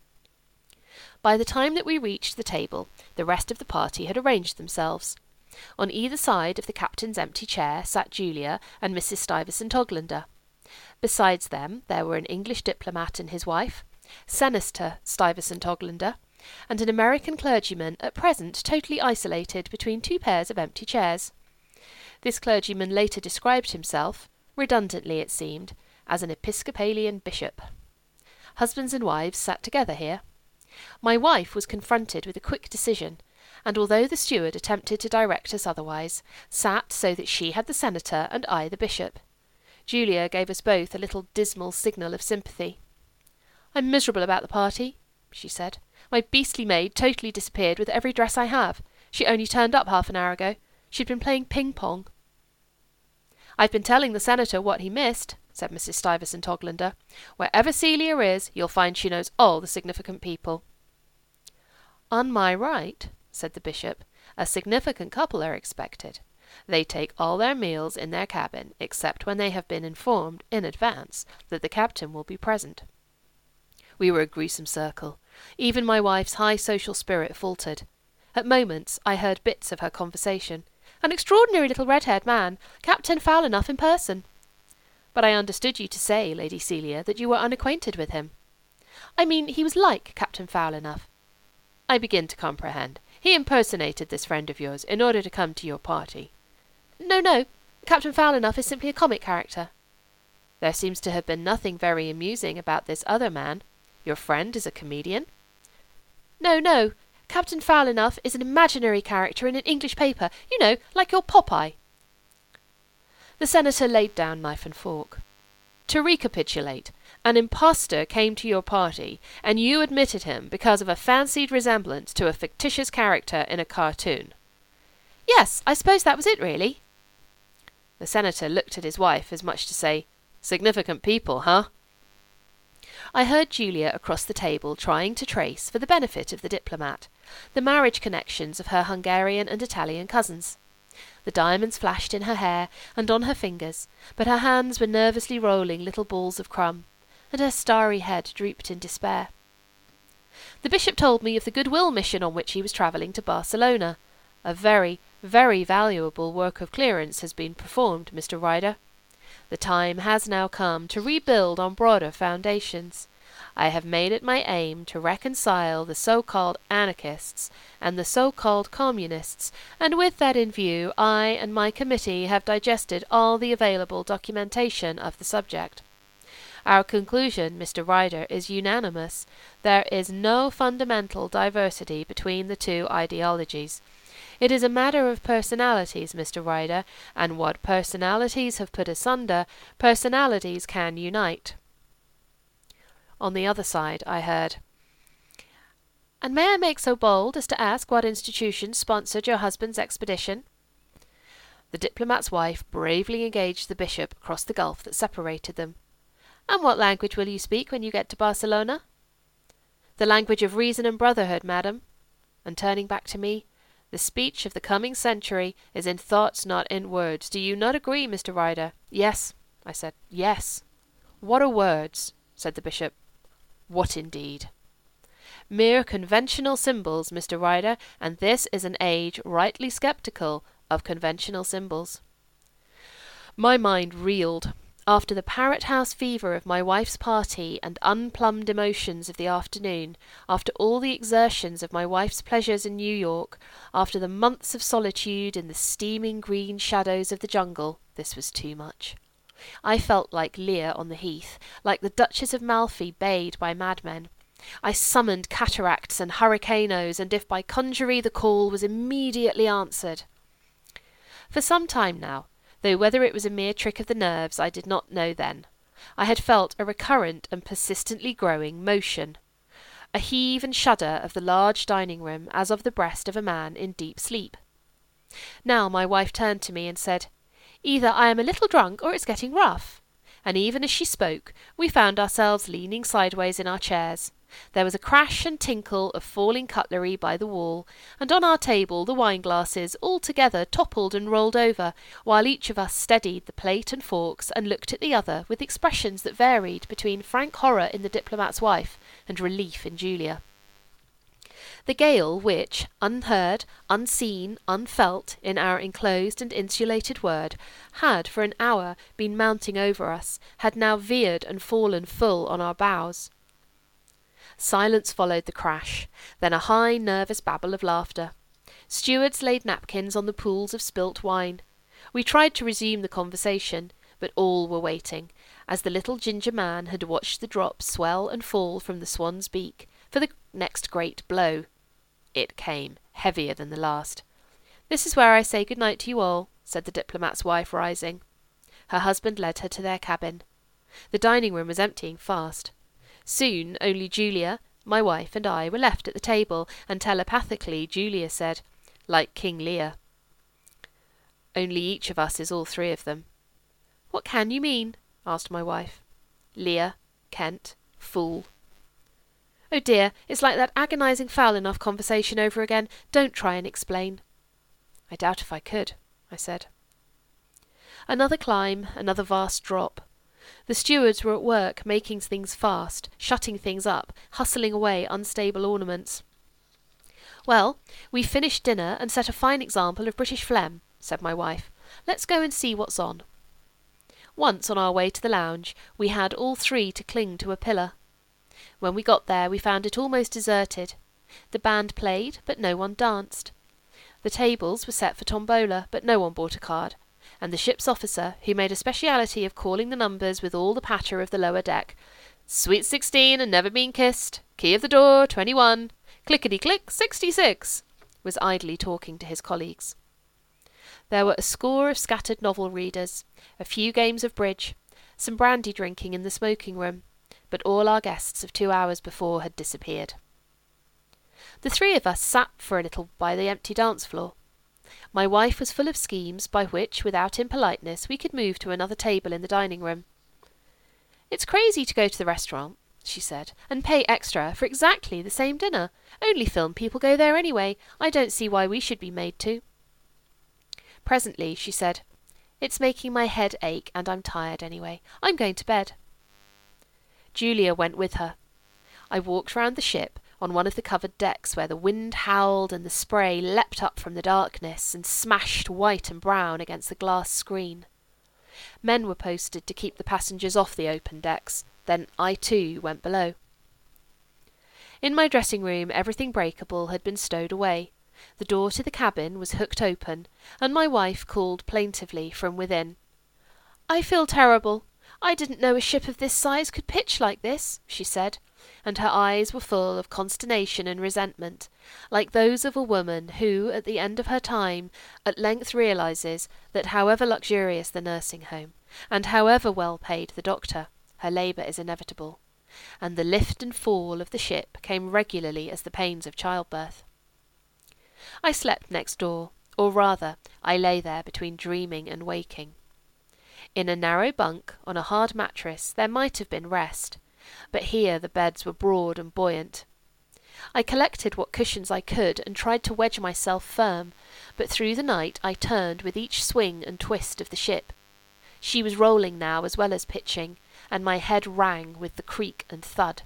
By the time that we reached the table, the rest of the party had arranged themselves. On either side of the captain's empty chair sat Julia and Missus Stuyvesant Oglander. Besides them, there were an English diplomat and his wife, Senator Stuyvesant Oglander, and an American clergyman, at present totally isolated between two pairs of empty chairs. This clergyman later described himself, redundantly it seemed, as an Episcopalian bishop. Husbands and wives sat together here. My wife was confronted with a quick decision, and although the steward attempted to direct us otherwise, sat so that she had the senator and I the bishop. Julia gave us both a little dismal signal of sympathy. "I'm miserable about the party," she said. "My beastly maid totally disappeared with every dress I have. She only turned up half an hour ago. She'd been playing ping-pong." "I've been telling the senator what he missed," said Missus Stuyvesant Oglander. "Wherever Celia is, you'll find she knows all the significant people." "On my right," said the bishop, "a significant couple are expected. They take all their meals in their cabin, except when they have been informed in advance that the captain will be present. We were a gruesome circle. Even my wife's high social spirit faltered. At moments I heard bits of her conversation. An extraordinary little red-haired man, Captain Fowlernuff in person. But I understood you to say, Lady Celia, that you were unacquainted with him. I mean, he was like Captain Fowlernuff. I begin to comprehend. He impersonated this friend of yours in order to come to your party. No, no. Captain Fowlernuff is simply a comic character. There seems to have been nothing very amusing about this other man. Your friend is a comedian? No, no. Captain Fowlernuff is an imaginary character in an English paper, you know, like your Popeye. The senator laid down knife and fork. To recapitulate, an impostor came to your party, and you admitted him because of a fancied resemblance to a fictitious character in a cartoon. Yes, I suppose that was it, really. The senator looked at his wife as much to say, significant people, huh? I heard Julia across the table trying to trace, for the benefit of the diplomat, the marriage connections of her Hungarian and Italian cousins. The diamonds flashed in her hair and on her fingers, but her hands were nervously rolling little balls of crumb, and her starry head drooped in despair. The bishop told me of the goodwill mission on which he was travelling to Barcelona. A very, very valuable work of clearance has been performed, Mister Ryder. The time has now come to rebuild on broader foundations. I have made it my aim to reconcile the so-called anarchists and the so-called communists, and with that in view I and my committee have digested all the available documentation of the subject. Our conclusion, Mister Ryder, is unanimous. There is no fundamental diversity between the two ideologies. It is a matter of personalities, Mister Ryder, and what personalities have put asunder, personalities can unite. On the other side I heard, And may I make so bold as to ask what institution sponsored your husband's expedition? The diplomat's wife bravely engaged the bishop across the gulf that separated them. And what language will you speak when you get to Barcelona? The language of reason and brotherhood, madam. And turning back to me, the speech of the coming century is in thoughts, not in words. Do you not agree, Mister Ryder? Yes, I said. Yes. What are words? Said the bishop. What indeed? Mere conventional symbols, Mister Ryder, and this is an age rightly sceptical of conventional symbols. My mind reeled. After the Parrot House fever of my wife's party and unplumbed emotions of the afternoon, after all the exertions of my wife's pleasures in New York, after the months of solitude in the steaming green shadows of the jungle, this was too much. I felt like Lear on the heath, like the Duchess of Malfi bayed by madmen. I summoned cataracts and hurricanos, and if by conjury the call was immediately answered. For some time now, though whether it was a mere trick of the nerves I did not know then, I had felt a recurrent and persistently growing motion, a heave and shudder of the large dining-room as of the breast of a man in deep sleep. Now my wife turned to me and said, Either I am a little drunk or it's getting rough. And even as she spoke, we found ourselves leaning sideways in our chairs. There was a crash and tinkle of falling cutlery by the wall, and on our table the wine-glasses all together toppled and rolled over, while each of us steadied the plate and forks and looked at the other with expressions that varied between frank horror in the diplomat's wife and relief in Julia. The gale which, unheard, unseen, unfelt, in our enclosed and insulated word, had for an hour been mounting over us, had now veered and fallen full on our bows. Silence followed the crash, then a high, nervous babble of laughter. Stewards laid napkins on the pools of spilt wine. We tried to resume the conversation, but all were waiting, as the little ginger man had watched the drops swell and fall from the swan's beak, for the next great blow. It came, heavier than the last. This is where I say good night to you all, said the diplomat's wife, rising. Her husband led her to their cabin. The dining-room was emptying fast. Soon only Julia, my wife, and I were left at the table, and telepathically Julia said, like King Lear, Only each of us is all three of them. What can you mean? Asked my wife. Lear, Kent, fool. Oh dear, it's like that agonizing Fowlernuff conversation over again. Don't try and explain. I doubt if I could. I said. Another climb, another vast drop. The stewards were at work, making things fast, shutting things up, hustling away unstable ornaments. "Well, we've finished dinner and set a fine example of British phlegm," said my wife. "Let's go and see what's on." Once on our way to the lounge, we had all three to cling to a pillar. When we got there, we found it almost deserted. The band played, but no one danced. The tables were set for tombola, but no one bought a card, and the ship's officer, who made a speciality of calling the numbers with all the patter of the lower deck, "Sweet sixteen and never been kissed, key of the door, twenty-one, clickety-click, sixty-six," was idly talking to his colleagues. There were a score of scattered novel readers, a few games of bridge, some brandy drinking in the smoking room, but all our guests of two hours before had disappeared. The three of us sat for a little by the empty dance floor. My wife was full of schemes by which, without impoliteness, we could move to another table in the dining room. "It's crazy to go to the restaurant," she said, "and pay extra for exactly the same dinner. Only film people go there anyway. I don't see why we should be made to." Presently she said, "It's making my head ache, and I'm tired anyway. I'm going to bed." Julia went with her. I walked round the ship, on one of the covered decks where the wind howled and the spray leapt up from the darkness and smashed white and brown against the glass screen. Men were posted to keep the passengers off the open decks. Then I too went below. In my dressing room everything breakable had been stowed away. The door to the cabin was hooked open, and my wife called plaintively from within. "I feel terrible. I didn't know a ship of this size could pitch like this," she said, and her eyes were full of consternation and resentment, like those of a woman who, at the end of her time, at length realises that however luxurious the nursing home, and however well paid the doctor, her labour is inevitable, and the lift and fall of the ship came regularly as the pains of childbirth. I slept next door, or rather, I lay there between dreaming and waking. In a narrow bunk, on a hard mattress, there might have been rest, but here the beds were broad and buoyant. I collected what cushions I could and tried to wedge myself firm, but through the night I turned with each swing and twist of the ship. She was rolling now as well as pitching, and my head rang with the creak and thud.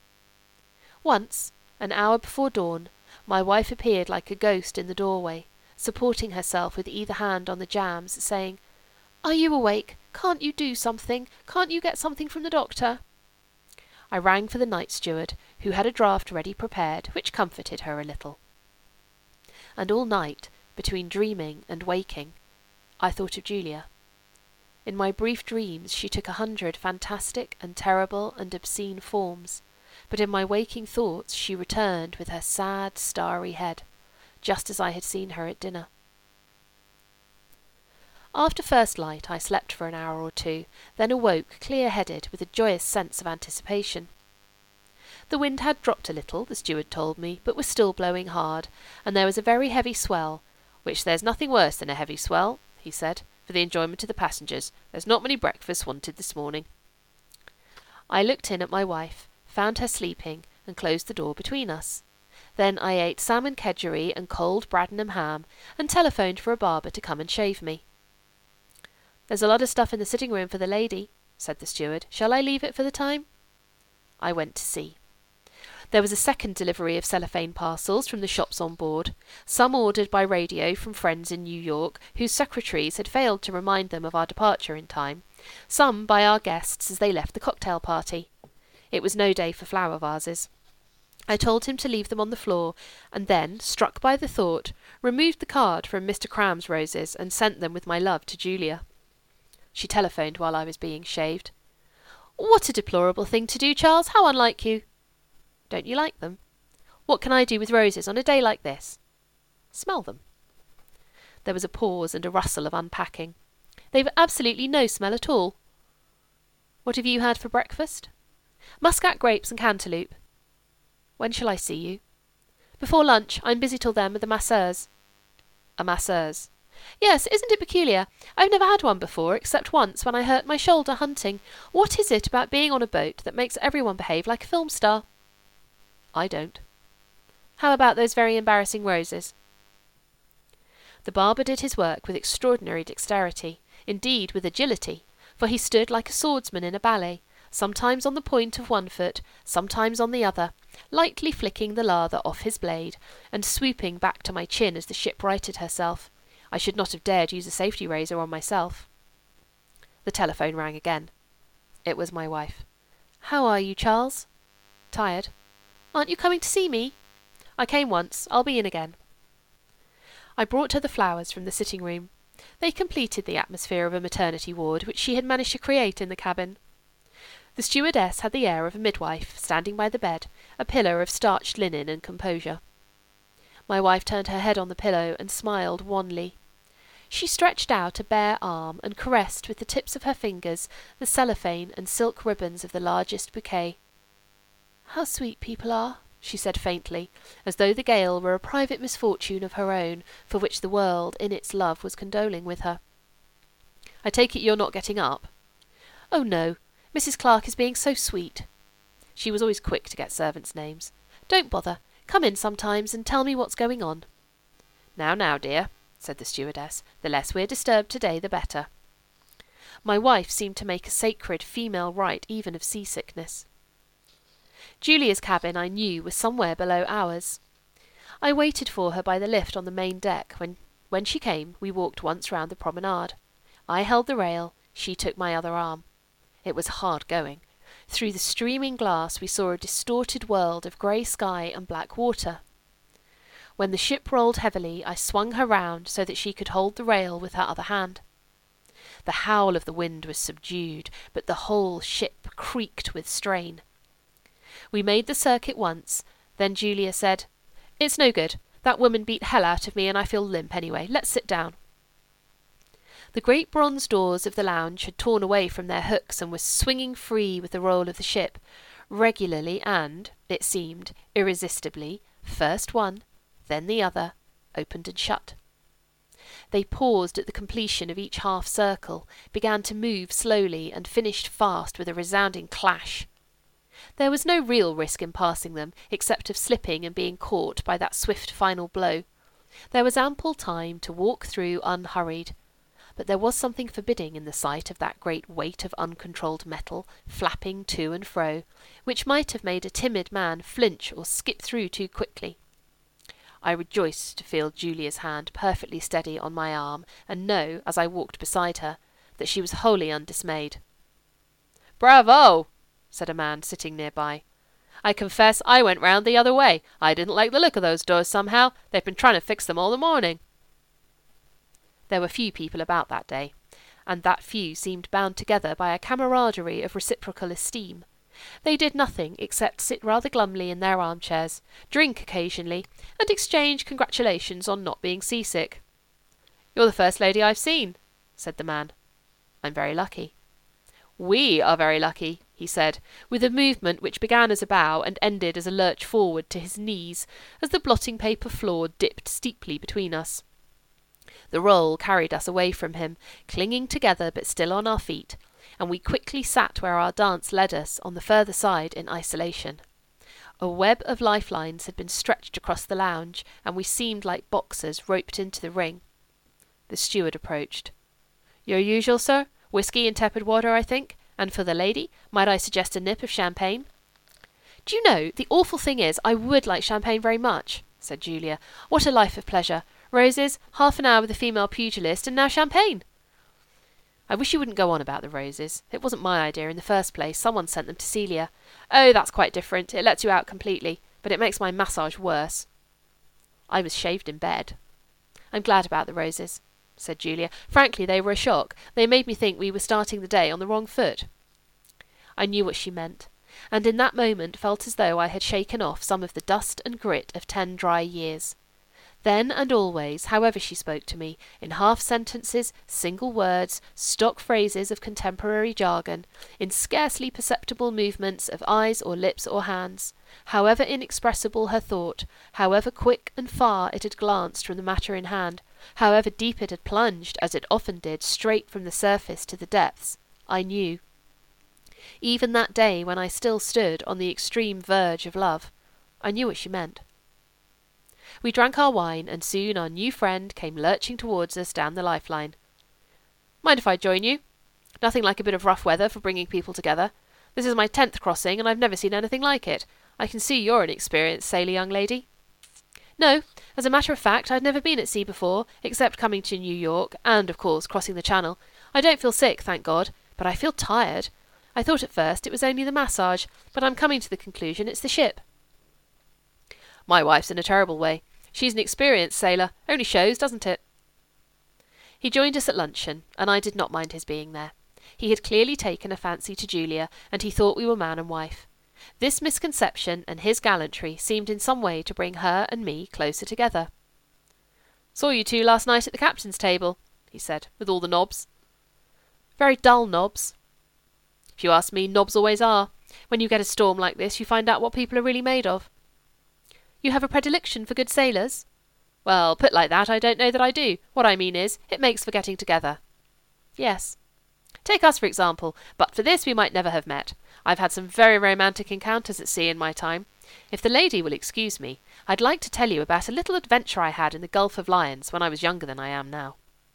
Once, an hour before dawn, my wife appeared like a ghost in the doorway, supporting herself with either hand on the jambs, saying, "Are you awake? Can't you do something? Can't you get something from the doctor?" I rang for the night steward, who had a draught ready prepared, which comforted her a little. And all night, between dreaming and waking, I thought of Julia. In my brief dreams she took a hundred fantastic and terrible and obscene forms, but in my waking thoughts she returned with her sad, starry head, just as I had seen her at dinner. After first light I slept for an hour or two, then awoke clear-headed with a joyous sense of anticipation. The wind had dropped a little, the steward told me, but was still blowing hard, and there was a very heavy swell, which there's nothing worse than a heavy swell, he said, for the enjoyment of the passengers. There's not many breakfasts wanted this morning. I looked in at my wife, found her sleeping, and closed the door between us. Then I ate salmon kedgeree and cold Bradenham ham, and telephoned for a barber to come and shave me. "There's a lot of stuff in the sitting-room for the lady," said the steward. "Shall I leave it for the time?" I went to see. There was a second delivery of cellophane parcels from the shops on board, some ordered by radio from friends in New York, whose secretaries had failed to remind them of our departure in time, some by our guests as they left the cocktail party. It was no day for flower vases. I told him to leave them on the floor, and then, struck by the thought, removed the card from Mister Cram's roses and sent them with my love to Julia. She telephoned while I was being shaved. "What a deplorable thing to do, Charles! How unlike you!" "Don't you like them?" "What can I do with roses on a day like this?" "Smell them." There was a pause and a rustle of unpacking. "They've absolutely no smell at all." "What have you had for breakfast?" "Muscat grapes and cantaloupe." "When shall I see you?" "Before lunch. I'm busy till then with the masseuse." "A masseuse?" "Yes, isn't it peculiar? I've never had one before, except once when I hurt my shoulder hunting. What is it about being on a boat that makes everyone behave like a film star?" "I don't." "How about those very embarrassing roses?" The barber did his work with extraordinary dexterity, indeed with agility, for he stood like a swordsman in a ballet, sometimes on the point of one foot, sometimes on the other, lightly flicking the lather off his blade, and swooping back to my chin as the ship righted herself. I should not have dared use a safety razor on myself. The telephone rang again. It was my wife. "How are you, Charles?" "Tired." "Aren't you coming to see me?" "I came once. I'll be in again." I brought her the flowers from the sitting-room. They completed the atmosphere of a maternity ward which she had managed to create in the cabin. The stewardess had the air of a midwife, standing by the bed, a pillar of starched linen and composure. My wife turned her head on the pillow and smiled wanly. She stretched out a bare arm and caressed with the tips of her fingers the cellophane and silk ribbons of the largest bouquet. "How sweet people are," she said faintly, as though the gale were a private misfortune of her own, for which the world, in its love, was condoling with her. "I take it you're not getting up?" "Oh, no. Missus Clark is being so sweet." She was always quick to get servants' names. "Don't bother. Come in sometimes and tell me what's going on." "Now, now, dear," said the stewardess. "The less we're disturbed today, the better." My wife seemed to make a sacred female rite even of seasickness. Julia's cabin, I knew, was somewhere below ours. I waited for her by the lift on the main deck. When, when she came, we walked once round the promenade. I held the rail, she took my other arm. It was hard going. Through the streaming glass we saw a distorted world of grey sky and black water. When the ship rolled heavily, I swung her round so that she could hold the rail with her other hand. The howl of the wind was subdued, but the whole ship creaked with strain. We made the circuit once, then Julia said, "It's no good. That woman beat hell out of me and I feel limp anyway. Let's sit down." The great bronze doors of the lounge had torn away from their hooks and were swinging free with the roll of the ship, regularly and, it seemed, irresistibly, first one, then the other, opened and shut. They paused at the completion of each half-circle, began to move slowly, and finished fast with a resounding clash. There was no real risk in passing them, except of slipping and being caught by that swift final blow. There was ample time to walk through unhurried. But there was something forbidding in the sight of that great weight of uncontrolled metal, flapping to and fro, which might have made a timid man flinch or skip through too quickly. I rejoiced to feel Julia's hand perfectly steady on my arm, and know, as I walked beside her, that she was wholly undismayed. "Bravo!" said a man sitting nearby. "I confess I went round the other way. I didn't like the look of those doors somehow. They've been trying to fix them all the morning." There were few people about that day, and that few seemed bound together by a camaraderie of reciprocal esteem. They did nothing except sit rather glumly in their armchairs, drink occasionally, and exchange congratulations on not being seasick. "You're the first lady I've seen," said the man. "I'm very lucky." "We are very lucky," he said, with a movement which began as a bow and ended as a lurch forward to his knees, as the blotting-paper floor dipped steeply between us. The roll carried us away from him, clinging together but still on our feet, and we quickly sat where our dance led us on the further side in isolation. A web of lifelines had been stretched across the lounge, and we seemed like boxers roped into the ring. The steward approached. "Your usual, sir? Whisky and tepid water, I think. And for the lady, might I suggest a nip of champagne?" "Do you know, the awful thing is, I would like champagne very much," said Julia. "What a life of pleasure! Roses, half an hour with a female pugilist, and now champagne." "I wish you wouldn't go on about the roses. It wasn't my idea in the first place. Someone sent them to Celia." "Oh, that's quite different. It lets you out completely, but it makes my massage worse." I was shaved in bed. "I'm glad about the roses," said Julia. "Frankly, they were a shock. They made me think we were starting the day on the wrong foot." I knew what she meant, and in that moment felt as though I had shaken off some of the dust and grit of ten dry years. Then and always, however she spoke to me, in half-sentences, single words, stock phrases of contemporary jargon, in scarcely perceptible movements of eyes or lips or hands, however inexpressible her thought, however quick and far it had glanced from the matter in hand, however deep it had plunged, as it often did, straight from the surface to the depths, I knew. Even that day when I still stood on the extreme verge of love, I knew what she meant. We drank our wine, and soon our new friend came lurching towards us down the lifeline. "Mind if I join you? Nothing like a bit of rough weather for bringing people together. This is my tenth crossing, and I've never seen anything like it. I can see you're an experienced sailor, young lady." "No, as a matter of fact, I've never been at sea before, except coming to New York, and, of course, crossing the Channel. I don't feel sick, thank God, but I feel tired. I thought at first it was only the massage, but I'm coming to the conclusion it's the ship." "My wife's in a terrible way. She's an experienced sailor. Only shows, doesn't it?" He joined us at luncheon, and I did not mind his being there. He had clearly taken a fancy to Julia, and he thought we were man and wife. This misconception and his gallantry seemed in some way to bring her and me closer together. "Saw you two last night at the captain's table," he said, "with all the knobs." "Very dull knobs." "If you ask me, knobs always are. When you get a storm like this, you find out what people are really made of." "You have a predilection for good sailors?" "Well, put like that, I don't know that I do. What I mean is, it makes for getting together." "Yes." "Take us, for example. But for this we might never have met. I've had some very romantic encounters at sea in my time. If the lady will excuse me, I'd like to tell you about a little adventure I had in the Gulf of Lions when I was younger than I am now."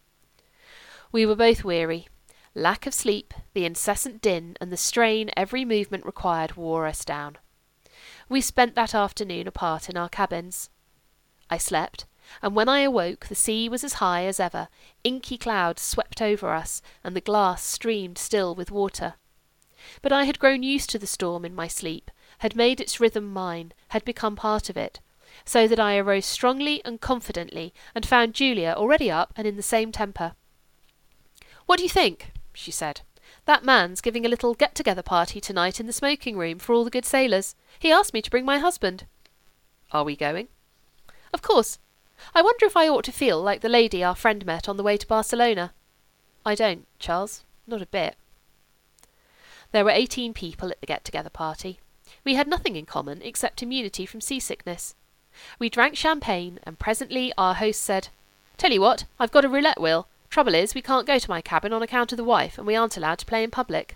We were both weary. Lack of sleep, the incessant din, and the strain every movement required wore us down. We spent that afternoon apart in our cabins. I slept, and when I awoke the sea was as high as ever, inky clouds swept over us, and the glass streamed still with water. But I had grown used to the storm in my sleep, had made its rhythm mine, had become part of it, so that I arose strongly and confidently, and found Julia already up and in the same temper. "What do you think?" she said. "That man's giving a little get-together party tonight in the smoking-room for all the good sailors. He asked me to bring my husband." "Are we going?" "Of course. I wonder if I ought to feel like the lady our friend met on the way to Barcelona." "I don't, Charles. Not a bit." There were eighteen people at the get-together party. We had nothing in common except immunity from seasickness. We drank champagne, and presently our host said, "Tell you what, I've got a roulette wheel. Trouble is, we can't go to my cabin on account of the wife, and we aren't allowed to play in public."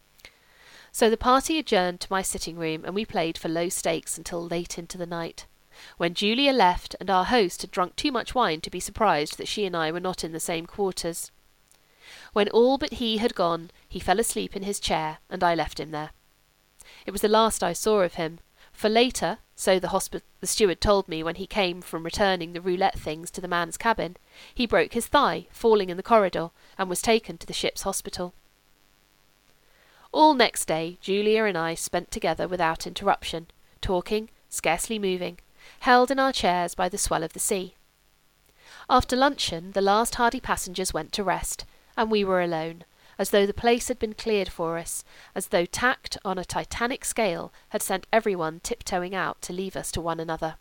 So the party adjourned to my sitting-room, and we played for low stakes until late into the night, when Julia left, and our host had drunk too much wine to be surprised that she and I were not in the same quarters. When all but he had gone, he fell asleep in his chair, and I left him there. It was the last I saw of him, for later, so the, hospi- the steward told me when he came from returning the roulette things to the man's cabin, he broke his thigh, falling in the corridor, and was taken to the ship's hospital. All next day, Julia and I spent together without interruption, talking, scarcely moving, held in our chairs by the swell of the sea. After luncheon, the last hardy passengers went to rest, and we were alone, as though the place had been cleared for us, as though tact on a titanic scale had sent everyone tiptoeing out to leave us to one another.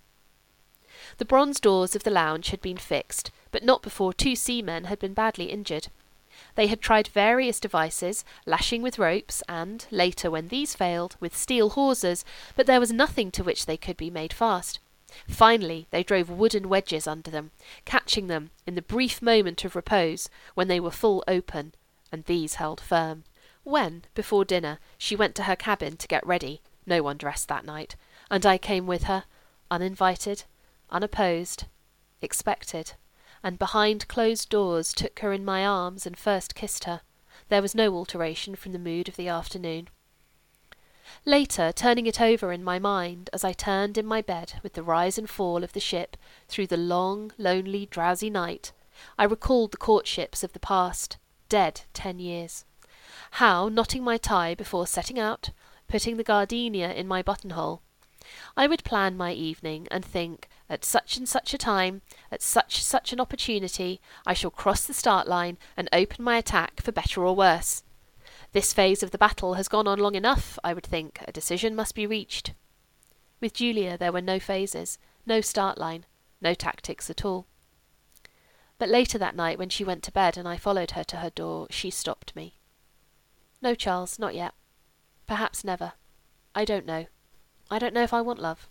The bronze doors of the lounge had been fixed, but not before two seamen had been badly injured. They had tried various devices, lashing with ropes, and, later when these failed, with steel hawsers, but there was nothing to which they could be made fast. Finally, they drove wooden wedges under them, catching them in the brief moment of repose when they were full open, and these held firm. When, before dinner, she went to her cabin to get ready, no one dressed that night, and I came with her, uninvited, unopposed, expected, and behind closed doors took her in my arms and first kissed her. There was no alteration from the mood of the afternoon. Later, turning it over in my mind, as I turned in my bed with the rise and fall of the ship through the long, lonely, drowsy night, I recalled the courtships of the past, dead ten years. How, knotting my tie before setting out, putting the gardenia in my buttonhole, I would plan my evening and think, at such and such a time, at such such an opportunity, I shall cross the start line and open my attack for better or worse. This phase of the battle has gone on long enough, I would think. A decision must be reached. With Julia there were no phases, no start line, no tactics at all. But later that night, when she went to bed and I followed her to her door, she stopped me. "No, Charles, not yet. Perhaps never. I don't know. I don't know if I want love."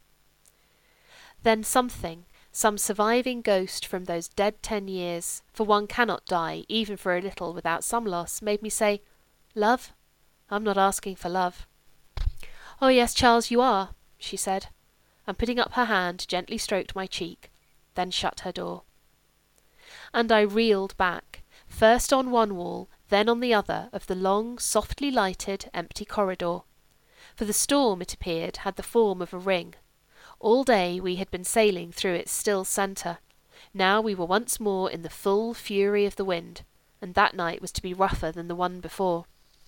Then something, some surviving ghost from those dead ten years, for one cannot die, even for a little, without some loss, made me say, "Love? I'm not asking for love." "Oh yes, Charles, you are," she said. and putting up her hand gently stroked my cheek, then shut her door. And I reeled back, first on one wall, then on the other of the long, softly lighted, empty corridor. For the storm, it appeared, had the form of a ring. All day we had been sailing through its still centre. Now we were once more in the full fury of the wind, and that night was to be rougher than the one before.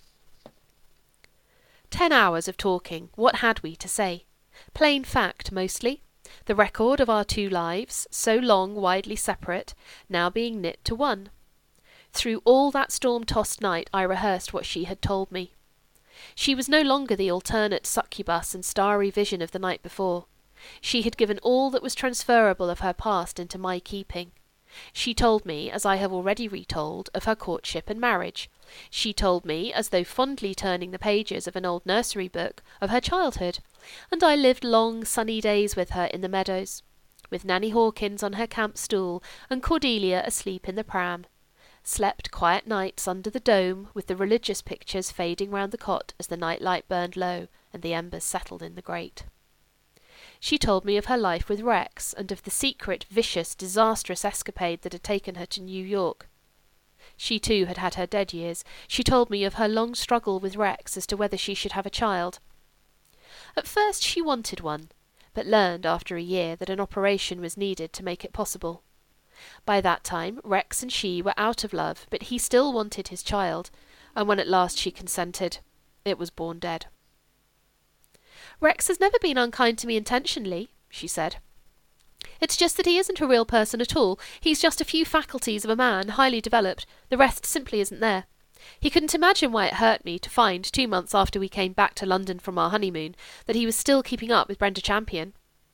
Ten hours of talking. What had we to say? Plain fact, mostly. The record of our two lives, so long widely separate, now being knit to one. Through all that storm-tossed night I rehearsed what she had told me. She was no longer the alternate succubus and starry vision of the night before. She had given all that was transferable of her past into my keeping. She told me, as I have already retold, of her courtship and marriage. She told me, as though fondly turning the pages of an old nursery book, of her childhood, and I lived long sunny days with her in the meadows, with Nanny Hawkins on her camp stool and Cordelia asleep in the pram. Slept quiet nights under the dome, with the religious pictures fading round the cot as the night light burned low and the embers settled in the grate. She told me of her life with Rex, and of the secret, vicious, disastrous escapade that had taken her to New York. She too had had her dead years. She told me of her long struggle with Rex as to whether she should have a child. At first she wanted one, but learned after a year that an operation was needed to make it possible. By that time Rex and she were out of love, but he still wanted his child, and when at last she consented, it was born dead. Rex has never been unkind to me intentionally, she said. It's just that he isn't a real person at all. He's just a few faculties of a man, highly developed. The rest simply isn't there. He couldn't imagine why it hurt me to find, two months after we came back to London from our honeymoon, that he was still keeping up with Brenda Champion.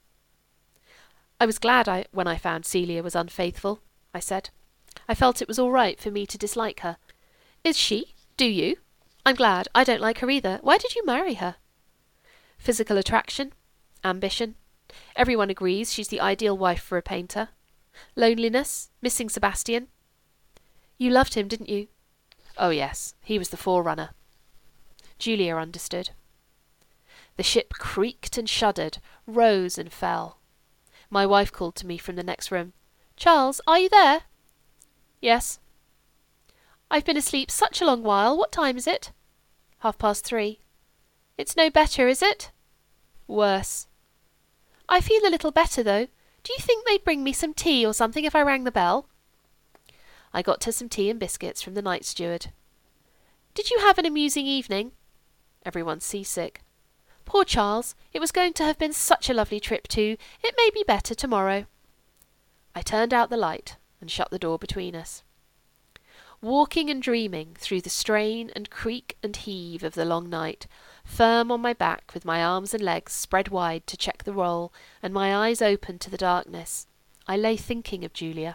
I was glad I, when I found Celia was unfaithful, I said. I felt it was all right for me to dislike her. Is she? Do you? I'm glad. I don't like her either. Why did you marry her? Physical attraction. Ambition. Everyone agrees she's the ideal wife for a painter. Loneliness. Missing Sebastian. You loved him, didn't you? Oh, yes. He was the forerunner. Julia understood. The ship creaked and shuddered, rose and fell. My wife called to me from the next room. Charles, are you there? Yes. I've been asleep such a long while. What time is it? Half past three. It's no better, is it? Worse. I feel a little better, though. Do you think they'd bring me some tea or something if I rang the bell? I got her some tea and biscuits from the night steward. Did you have an amusing evening? Everyone's seasick. Poor Charles. It was going to have been such a lovely trip too. It may be better tomorrow. I turned out the light and shut the door between us. Walking and dreaming through the strain and creak and heave of the long night, firm on my back with my arms and legs spread wide to check the roll and my eyes open to the darkness, I lay thinking of Julia.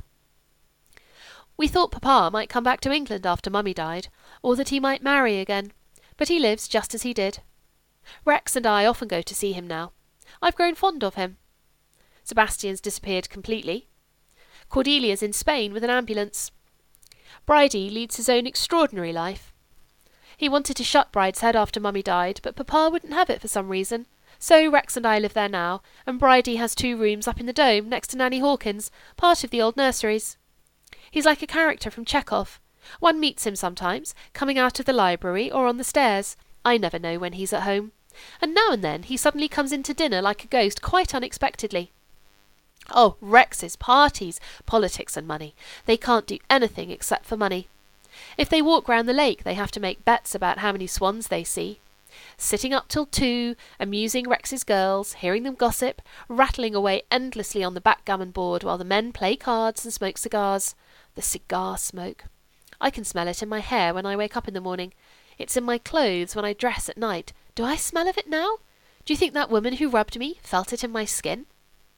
We thought Papa might come back to England after Mummy died, or that he might marry again, but he lives just as he did. Rex and I often go to see him now. I've grown fond of him. Sebastian's disappeared completely. Cordelia's in Spain with an ambulance. Bridie leads his own extraordinary life. He wanted to shut Brideshead after Mummy died, but Papa wouldn't have it for some reason. So Rex and I live there now, and Bridie has two rooms up in the dome next to Nanny Hawkins, part of the old nurseries. He's like a character from Chekhov. One meets him sometimes, coming out of the library or on the stairs. I never know when he's at home. And now and then he suddenly comes in to dinner like a ghost quite unexpectedly. Oh, Rex's parties, politics and money. They can't do anything except for money. If they walk round the lake, they have to make bets about how many swans they see. Sitting up till two, amusing Rex's girls, hearing them gossip, rattling away endlessly on the backgammon board while the men play cards and smoke cigars. The cigar smoke. I can smell it in my hair when I wake up in the morning. It's in my clothes when I dress at night. Do I smell of it now? Do you think that woman who rubbed me felt it in my skin?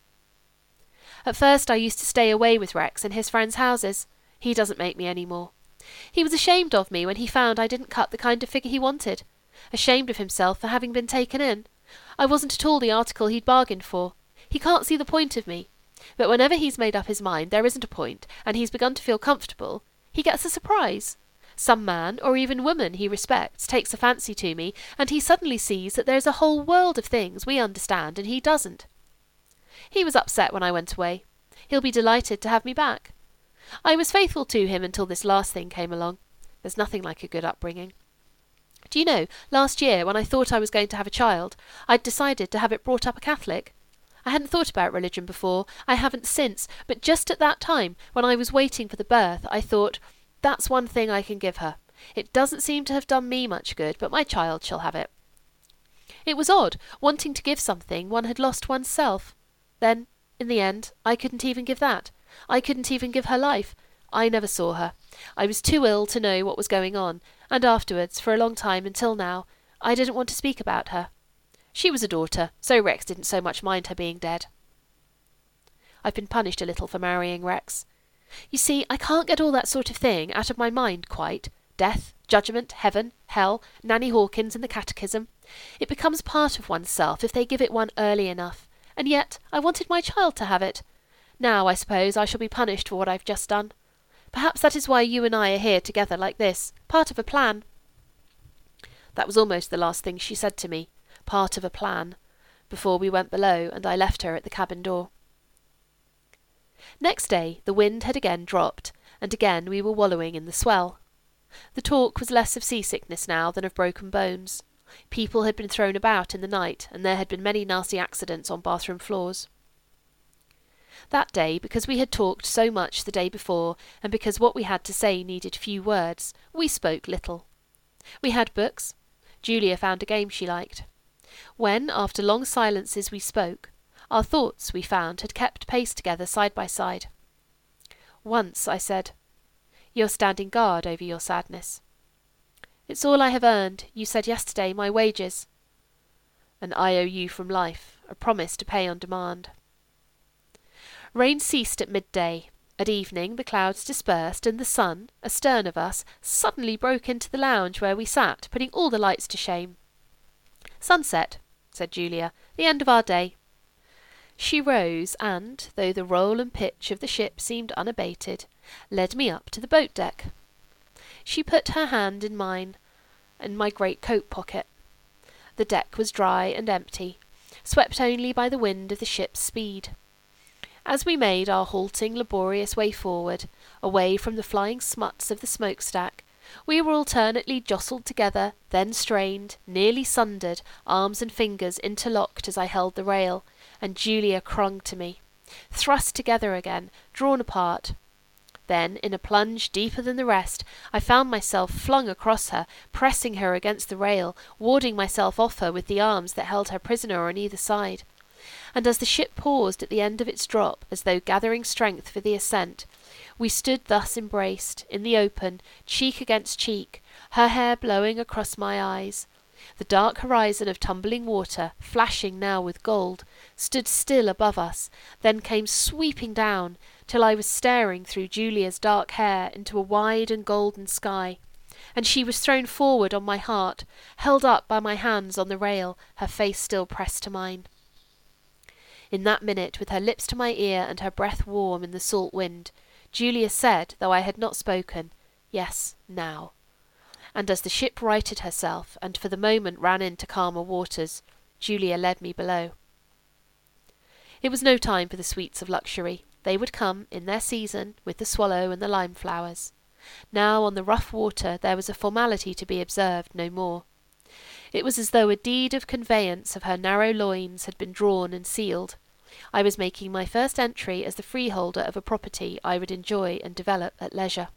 At first I used to stay away with Rex in his friends' houses. He doesn't make me any more. He was ashamed of me when he found I didn't cut the kind of figure he wanted. Ashamed of himself for having been taken in. I wasn't at all the article he'd bargained for. He can't see the point of me. But whenever he's made up his mind there isn't a point, and he's begun to feel comfortable, he gets a surprise. Some man, or even woman he respects, takes a fancy to me, and he suddenly sees that there's a whole world of things we understand and he doesn't. He was upset when I went away. He'll be delighted to have me back. I was faithful to him until this last thing came along. There's nothing like a good upbringing. Do you know, last year, when I thought I was going to have a child, I'd decided to have it brought up a Catholic. I hadn't thought about religion before, I haven't since, but just at that time, when I was waiting for the birth, I thought, that's one thing I can give her. It doesn't seem to have done me much good, but my child shall have it. It was odd, wanting to give something one had lost oneself. Then, in the end, I couldn't even give that. I couldn't even give her life. I never saw her. I was too ill to know what was going on, and afterwards, for a long time until now, I didn't want to speak about her. She was a daughter, so Rex didn't so much mind her being dead. I've been punished a little for marrying Rex. You see, I can't get all that sort of thing out of my mind quite. Death, judgment, heaven, hell, Nanny Hawkins and the catechism. It becomes part of oneself if they give it one early enough, and yet I wanted my child to have it. Now I suppose I shall be punished for what I've just done. Perhaps that is why you and I are here together like this, part of a plan. That was almost the last thing she said to me, part of a plan, before we went below and I left her at the cabin door. Next day the wind had again dropped, and again we were wallowing in the swell. The talk was less of seasickness now than of broken bones. People had been thrown about in the night, and there had been many nasty accidents on bathroom floors. That day, because we had talked so much the day before, and because what we had to say needed few words, we spoke little. We had books. Julia found a game she liked. When, after long silences, we spoke, our thoughts, we found, had kept pace together side by side. Once I said, "You're standing guard over your sadness." "It's all I have earned. You said yesterday, my wages." "An I O U from life, a promise to pay on demand." Rain ceased at midday. At evening the clouds dispersed, and the sun, astern of us, suddenly broke into the lounge where we sat, putting all the lights to shame. "Sunset," said Julia, "the end of our day." She rose and, though the roll and pitch of the ship seemed unabated, led me up to the boat deck. She put her hand in mine, in my great coat pocket. The deck was dry and empty, swept only by the wind of the ship's speed. As we made our halting, laborious way forward, away from the flying smuts of the smokestack, we were alternately jostled together, then strained, nearly sundered, arms and fingers interlocked as I held the rail, and Julia clung to me. Thrust together again, drawn apart. Then, in a plunge deeper than the rest, I found myself flung across her, pressing her against the rail, warding myself off her with the arms that held her prisoner on either side. And as the ship paused at the end of its drop, as though gathering strength for the ascent, we stood thus embraced, in the open, cheek against cheek, her hair blowing across my eyes. The dark horizon of tumbling water, flashing now with gold, stood still above us, then came sweeping down, till I was staring through Julia's dark hair into a wide and golden sky, and she was thrown forward on my heart, held up by my hands on the rail, her face still pressed to mine. In that minute, with her lips to my ear and her breath warm in the salt wind, Julia said, though I had not spoken, "Yes, now." And as the ship righted herself, and for the moment ran into calmer waters, Julia led me below. It was no time for the sweets of luxury. They would come, in their season, with the swallow and the lime flowers. Now on the rough water there was a formality to be observed, no more. It was as though a deed of conveyance of her narrow loins had been drawn and sealed. I was making my first entry as the freeholder of a property I would enjoy and develop at leisure.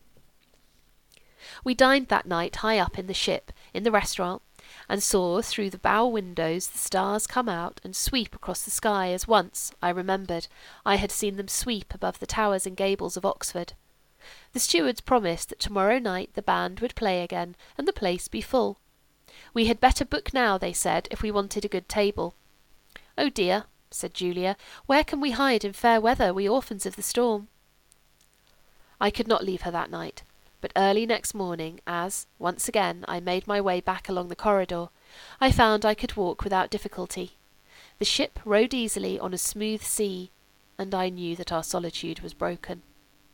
We dined that night high up in the ship, in the restaurant, and saw through the bow windows the stars come out and sweep across the sky as once, I remembered, I had seen them sweep above the towers and gables of Oxford. The stewards promised that tomorrow night the band would play again, and the place be full. We had better book now, they said, if we wanted a good table. "Oh dear," said Julia, "where can we hide in fair weather, we orphans of the storm?" I could not leave her that night, but early next morning, as, once again, I made my way back along the corridor, I found I could walk without difficulty. The ship rode easily on a smooth sea, and I knew that our solitude was broken.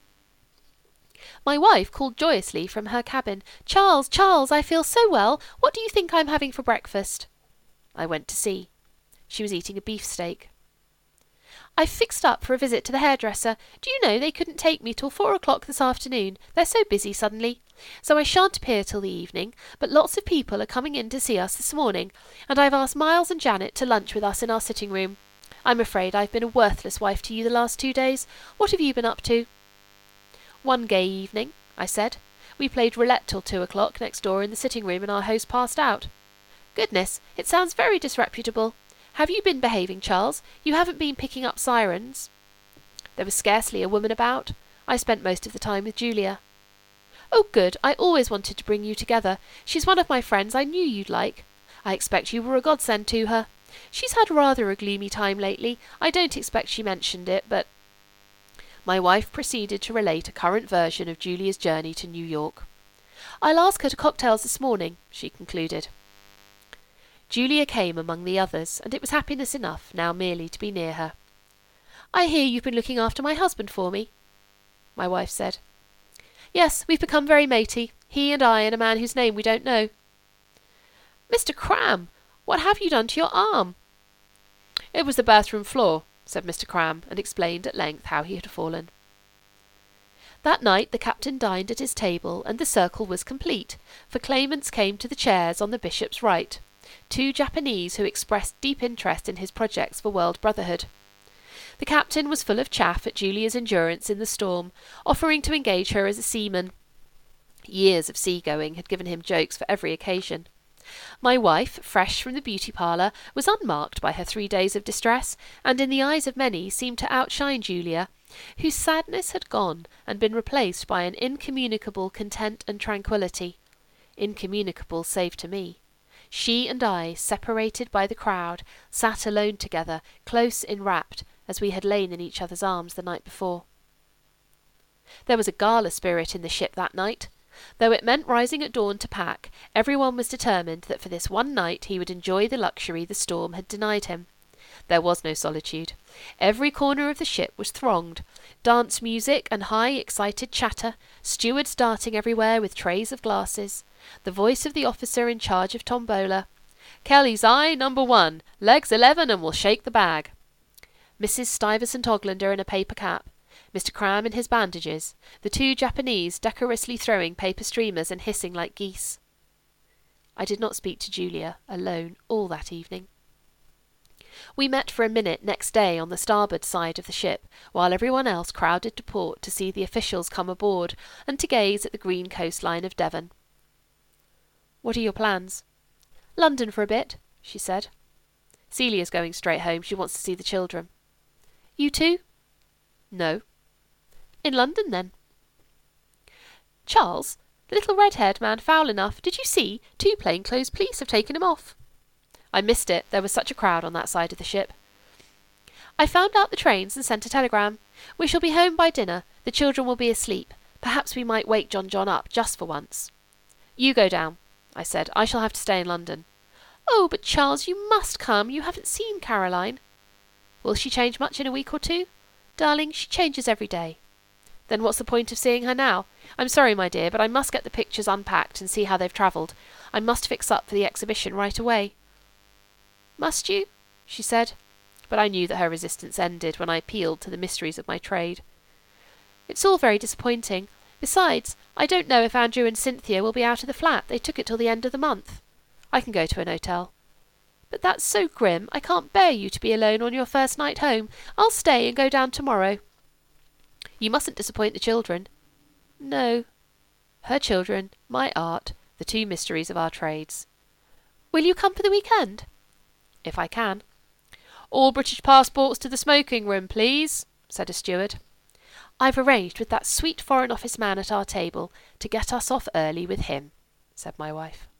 My wife called joyously from her cabin, "Charles, Charles, I feel so well. What do you think I'm having for breakfast?" I went to see. She was eating a beefsteak. I've fixed up for a visit to the hairdresser. Do you know they couldn't take me till four o'clock this afternoon? They're so busy suddenly. So I shan't appear till the evening, but lots of people are coming in to see us this morning, and I've asked Miles and Janet to lunch with us in our sitting room. I'm afraid I've been a worthless wife to you the last two days. What have you been up to? One gay evening, I said. We played roulette till two o'clock next door in the sitting room, and our host passed out. Goodness, it sounds very disreputable. Have you been behaving, Charles? You haven't been picking up sirens. There was scarcely a woman about. I spent most of the time with Julia. Oh, good. I always wanted to bring you together. She's one of my friends I knew you'd like. I expect you were a godsend to her. She's had rather a gloomy time lately. I don't expect she mentioned it, but... My wife proceeded to relate a current version of Julia's journey to New York. I'll ask her to cocktails this morning, she concluded. Julia came among the others, and it was happiness enough now merely to be near her. I hear you've been looking after my husband for me, my wife said. Yes, we've become very matey, he and I and a man whose name we don't know. Mister Cram, what have you done to your arm? It was the bathroom floor, said Mister Cram, and explained at length how he had fallen. That night the captain dined at his table, and the circle was complete, for claimants came to the chairs on the bishop's right, two Japanese who expressed deep interest in his projects for world brotherhood. The captain was full of chaff at Julia's endurance in the storm, offering to engage her as a seaman. Years of sea-going had given him jokes for every occasion. My wife, fresh from the beauty parlour, was unmarked by her three days of distress, and in the eyes of many seemed to outshine Julia, whose sadness had gone and been replaced by an incommunicable content and tranquillity. Incommunicable save to me. She and I, separated by the crowd, sat alone together, close enwrapped, as we had lain in each other's arms the night before. There was a gala spirit in the ship that night. Though it meant rising at dawn to pack, everyone was determined that for this one night he would enjoy the luxury the storm had denied him. There was no solitude. Every corner of the ship was thronged. Dance music and high, excited chatter, stewards darting everywhere with trays of glasses, the voice of the officer in charge of tombola. Kelly's eye, number one, legs eleven and we'll shake the bag. Missus Stuyvesant Oglander in a paper cap, Mister Cram in his bandages, the two Japanese decorously throwing paper streamers and hissing like geese. I did not speak to Julia, alone, all that evening. We met for a minute next day on the starboard side of the ship, while everyone else crowded to port to see the officials come aboard and to gaze at the green coastline of Devon. What are your plans? London for a bit, she said. Celia's going straight home. She wants to see the children. You too? No. In London, then. Charles, the little red-haired man foul enough, did you see? Two plainclothes police have taken him off. I missed it. There was such a crowd on that side of the ship. I found out the trains and sent a telegram. We shall be home by dinner. The children will be asleep. Perhaps we might wake John John up, just for once. You go down, I said. I shall have to stay in London. Oh, but Charles, you must come. You haven't seen Caroline. Will she change much in a week or two? Darling, she changes every day. Then what's the point of seeing her now? I'm sorry, my dear, but I must get the pictures unpacked and see how they've travelled. I must fix up for the exhibition right away. Must you? She said, but I knew that her resistance ended when I appealed to the mysteries of my trade. It's all very disappointing. Besides, I don't know if Andrew and Cynthia will be out of the flat. They took it till the end of the month. I can go to an hotel. But that's so grim. I can't bear you to be alone on your first night home. I'll stay and go down tomorrow. You mustn't disappoint the children. No. Her children, my art, the two mysteries of our trades. Will you come for the weekend? If I can. All British passports to the smoking room, please, said a steward. I've arranged with that sweet Foreign Office man at our table to get us off early with him, said my wife.